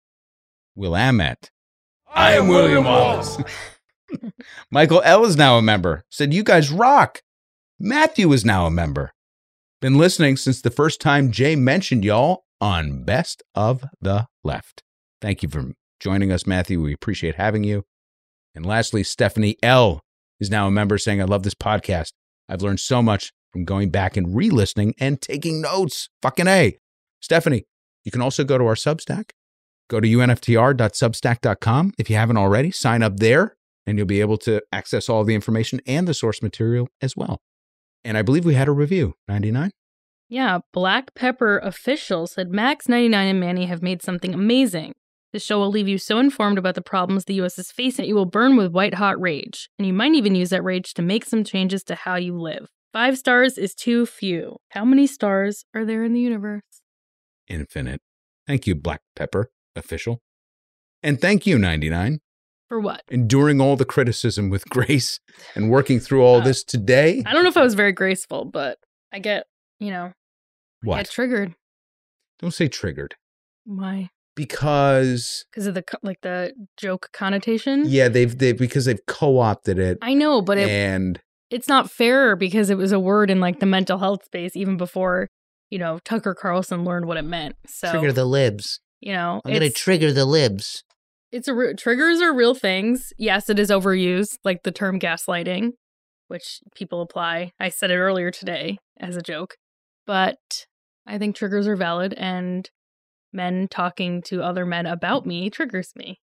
I am William Wallace. Michael L. is now a member. Said, you guys rock. Matthew is now a member. Been listening since the first time Jay mentioned y'all on Best of the Left. Thank you for joining us, Matthew. We appreciate having you. And lastly, Stephanie L. is now a member saying, I love this podcast. I've learned so much from going back and re-listening and taking notes. Fucking A. Stephanie, you can also go to our Substack. Go to unftr.substack.com. If you haven't already, sign up there. And you'll be able to access all the information and the source material as well. And I believe we had a review, 99? Yeah, Black Pepper Official said, Max, 99, and Manny have made something amazing. This show will leave you so informed about the problems the U.S. is facing that you will burn with white-hot rage. And you might even use that rage to make some changes to how you live. 5 stars is too few. How many stars are there in the universe? Infinite. Thank you, Black Pepper Official. And thank you, 99. For what? Enduring all the criticism with grace and working through all this today. I don't know if I was very graceful, but I get, get What? triggered. Don't say triggered. Why? Because of the joke connotation? yeah, because they've co-opted it. I know, but and it's not fair because it was a word in like the mental health space even before, Tucker Carlson learned what it meant. So Trigger the libs. I'm going to trigger the libs. Triggers are real things. Yes, it is overused, like the term gaslighting, which people apply. I said it earlier today as a joke. But I think triggers are valid, and men talking to other men about me triggers me.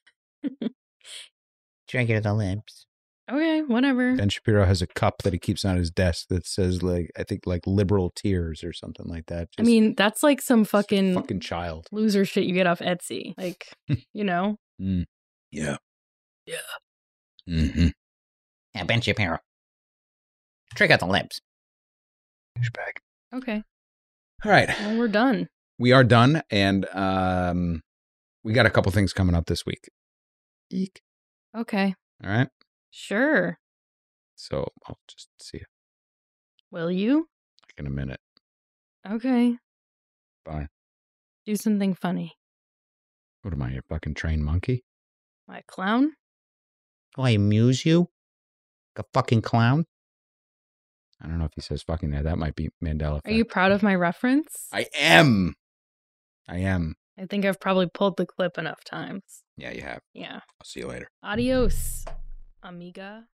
Trigger the libs. Okay, whatever. Ben Shapiro has a cup that he keeps on his desk that says liberal tears or something like that. I mean, that's like some fucking child loser shit you get off Etsy. Like, Yeah. Yeah. Mm-hmm. Yeah, Ben Shapiro. Trigger the libs. Douchebag. Okay. All right. Well, we're done. We are done, and we got a couple things coming up this week. Eek. Okay. All right. Sure. So I'll just see you Will you? in a minute. Okay. Bye. Do something funny. What am I, a fucking trained monkey? My clown? Oh, I amuse you? Like a fucking clown? I don't know if he says fucking there. That might be Mandela effect. Are you proud of my reference? I am. I think I've probably pulled the clip enough times. Yeah, you have. Yeah. I'll see you later. Adios, amiga.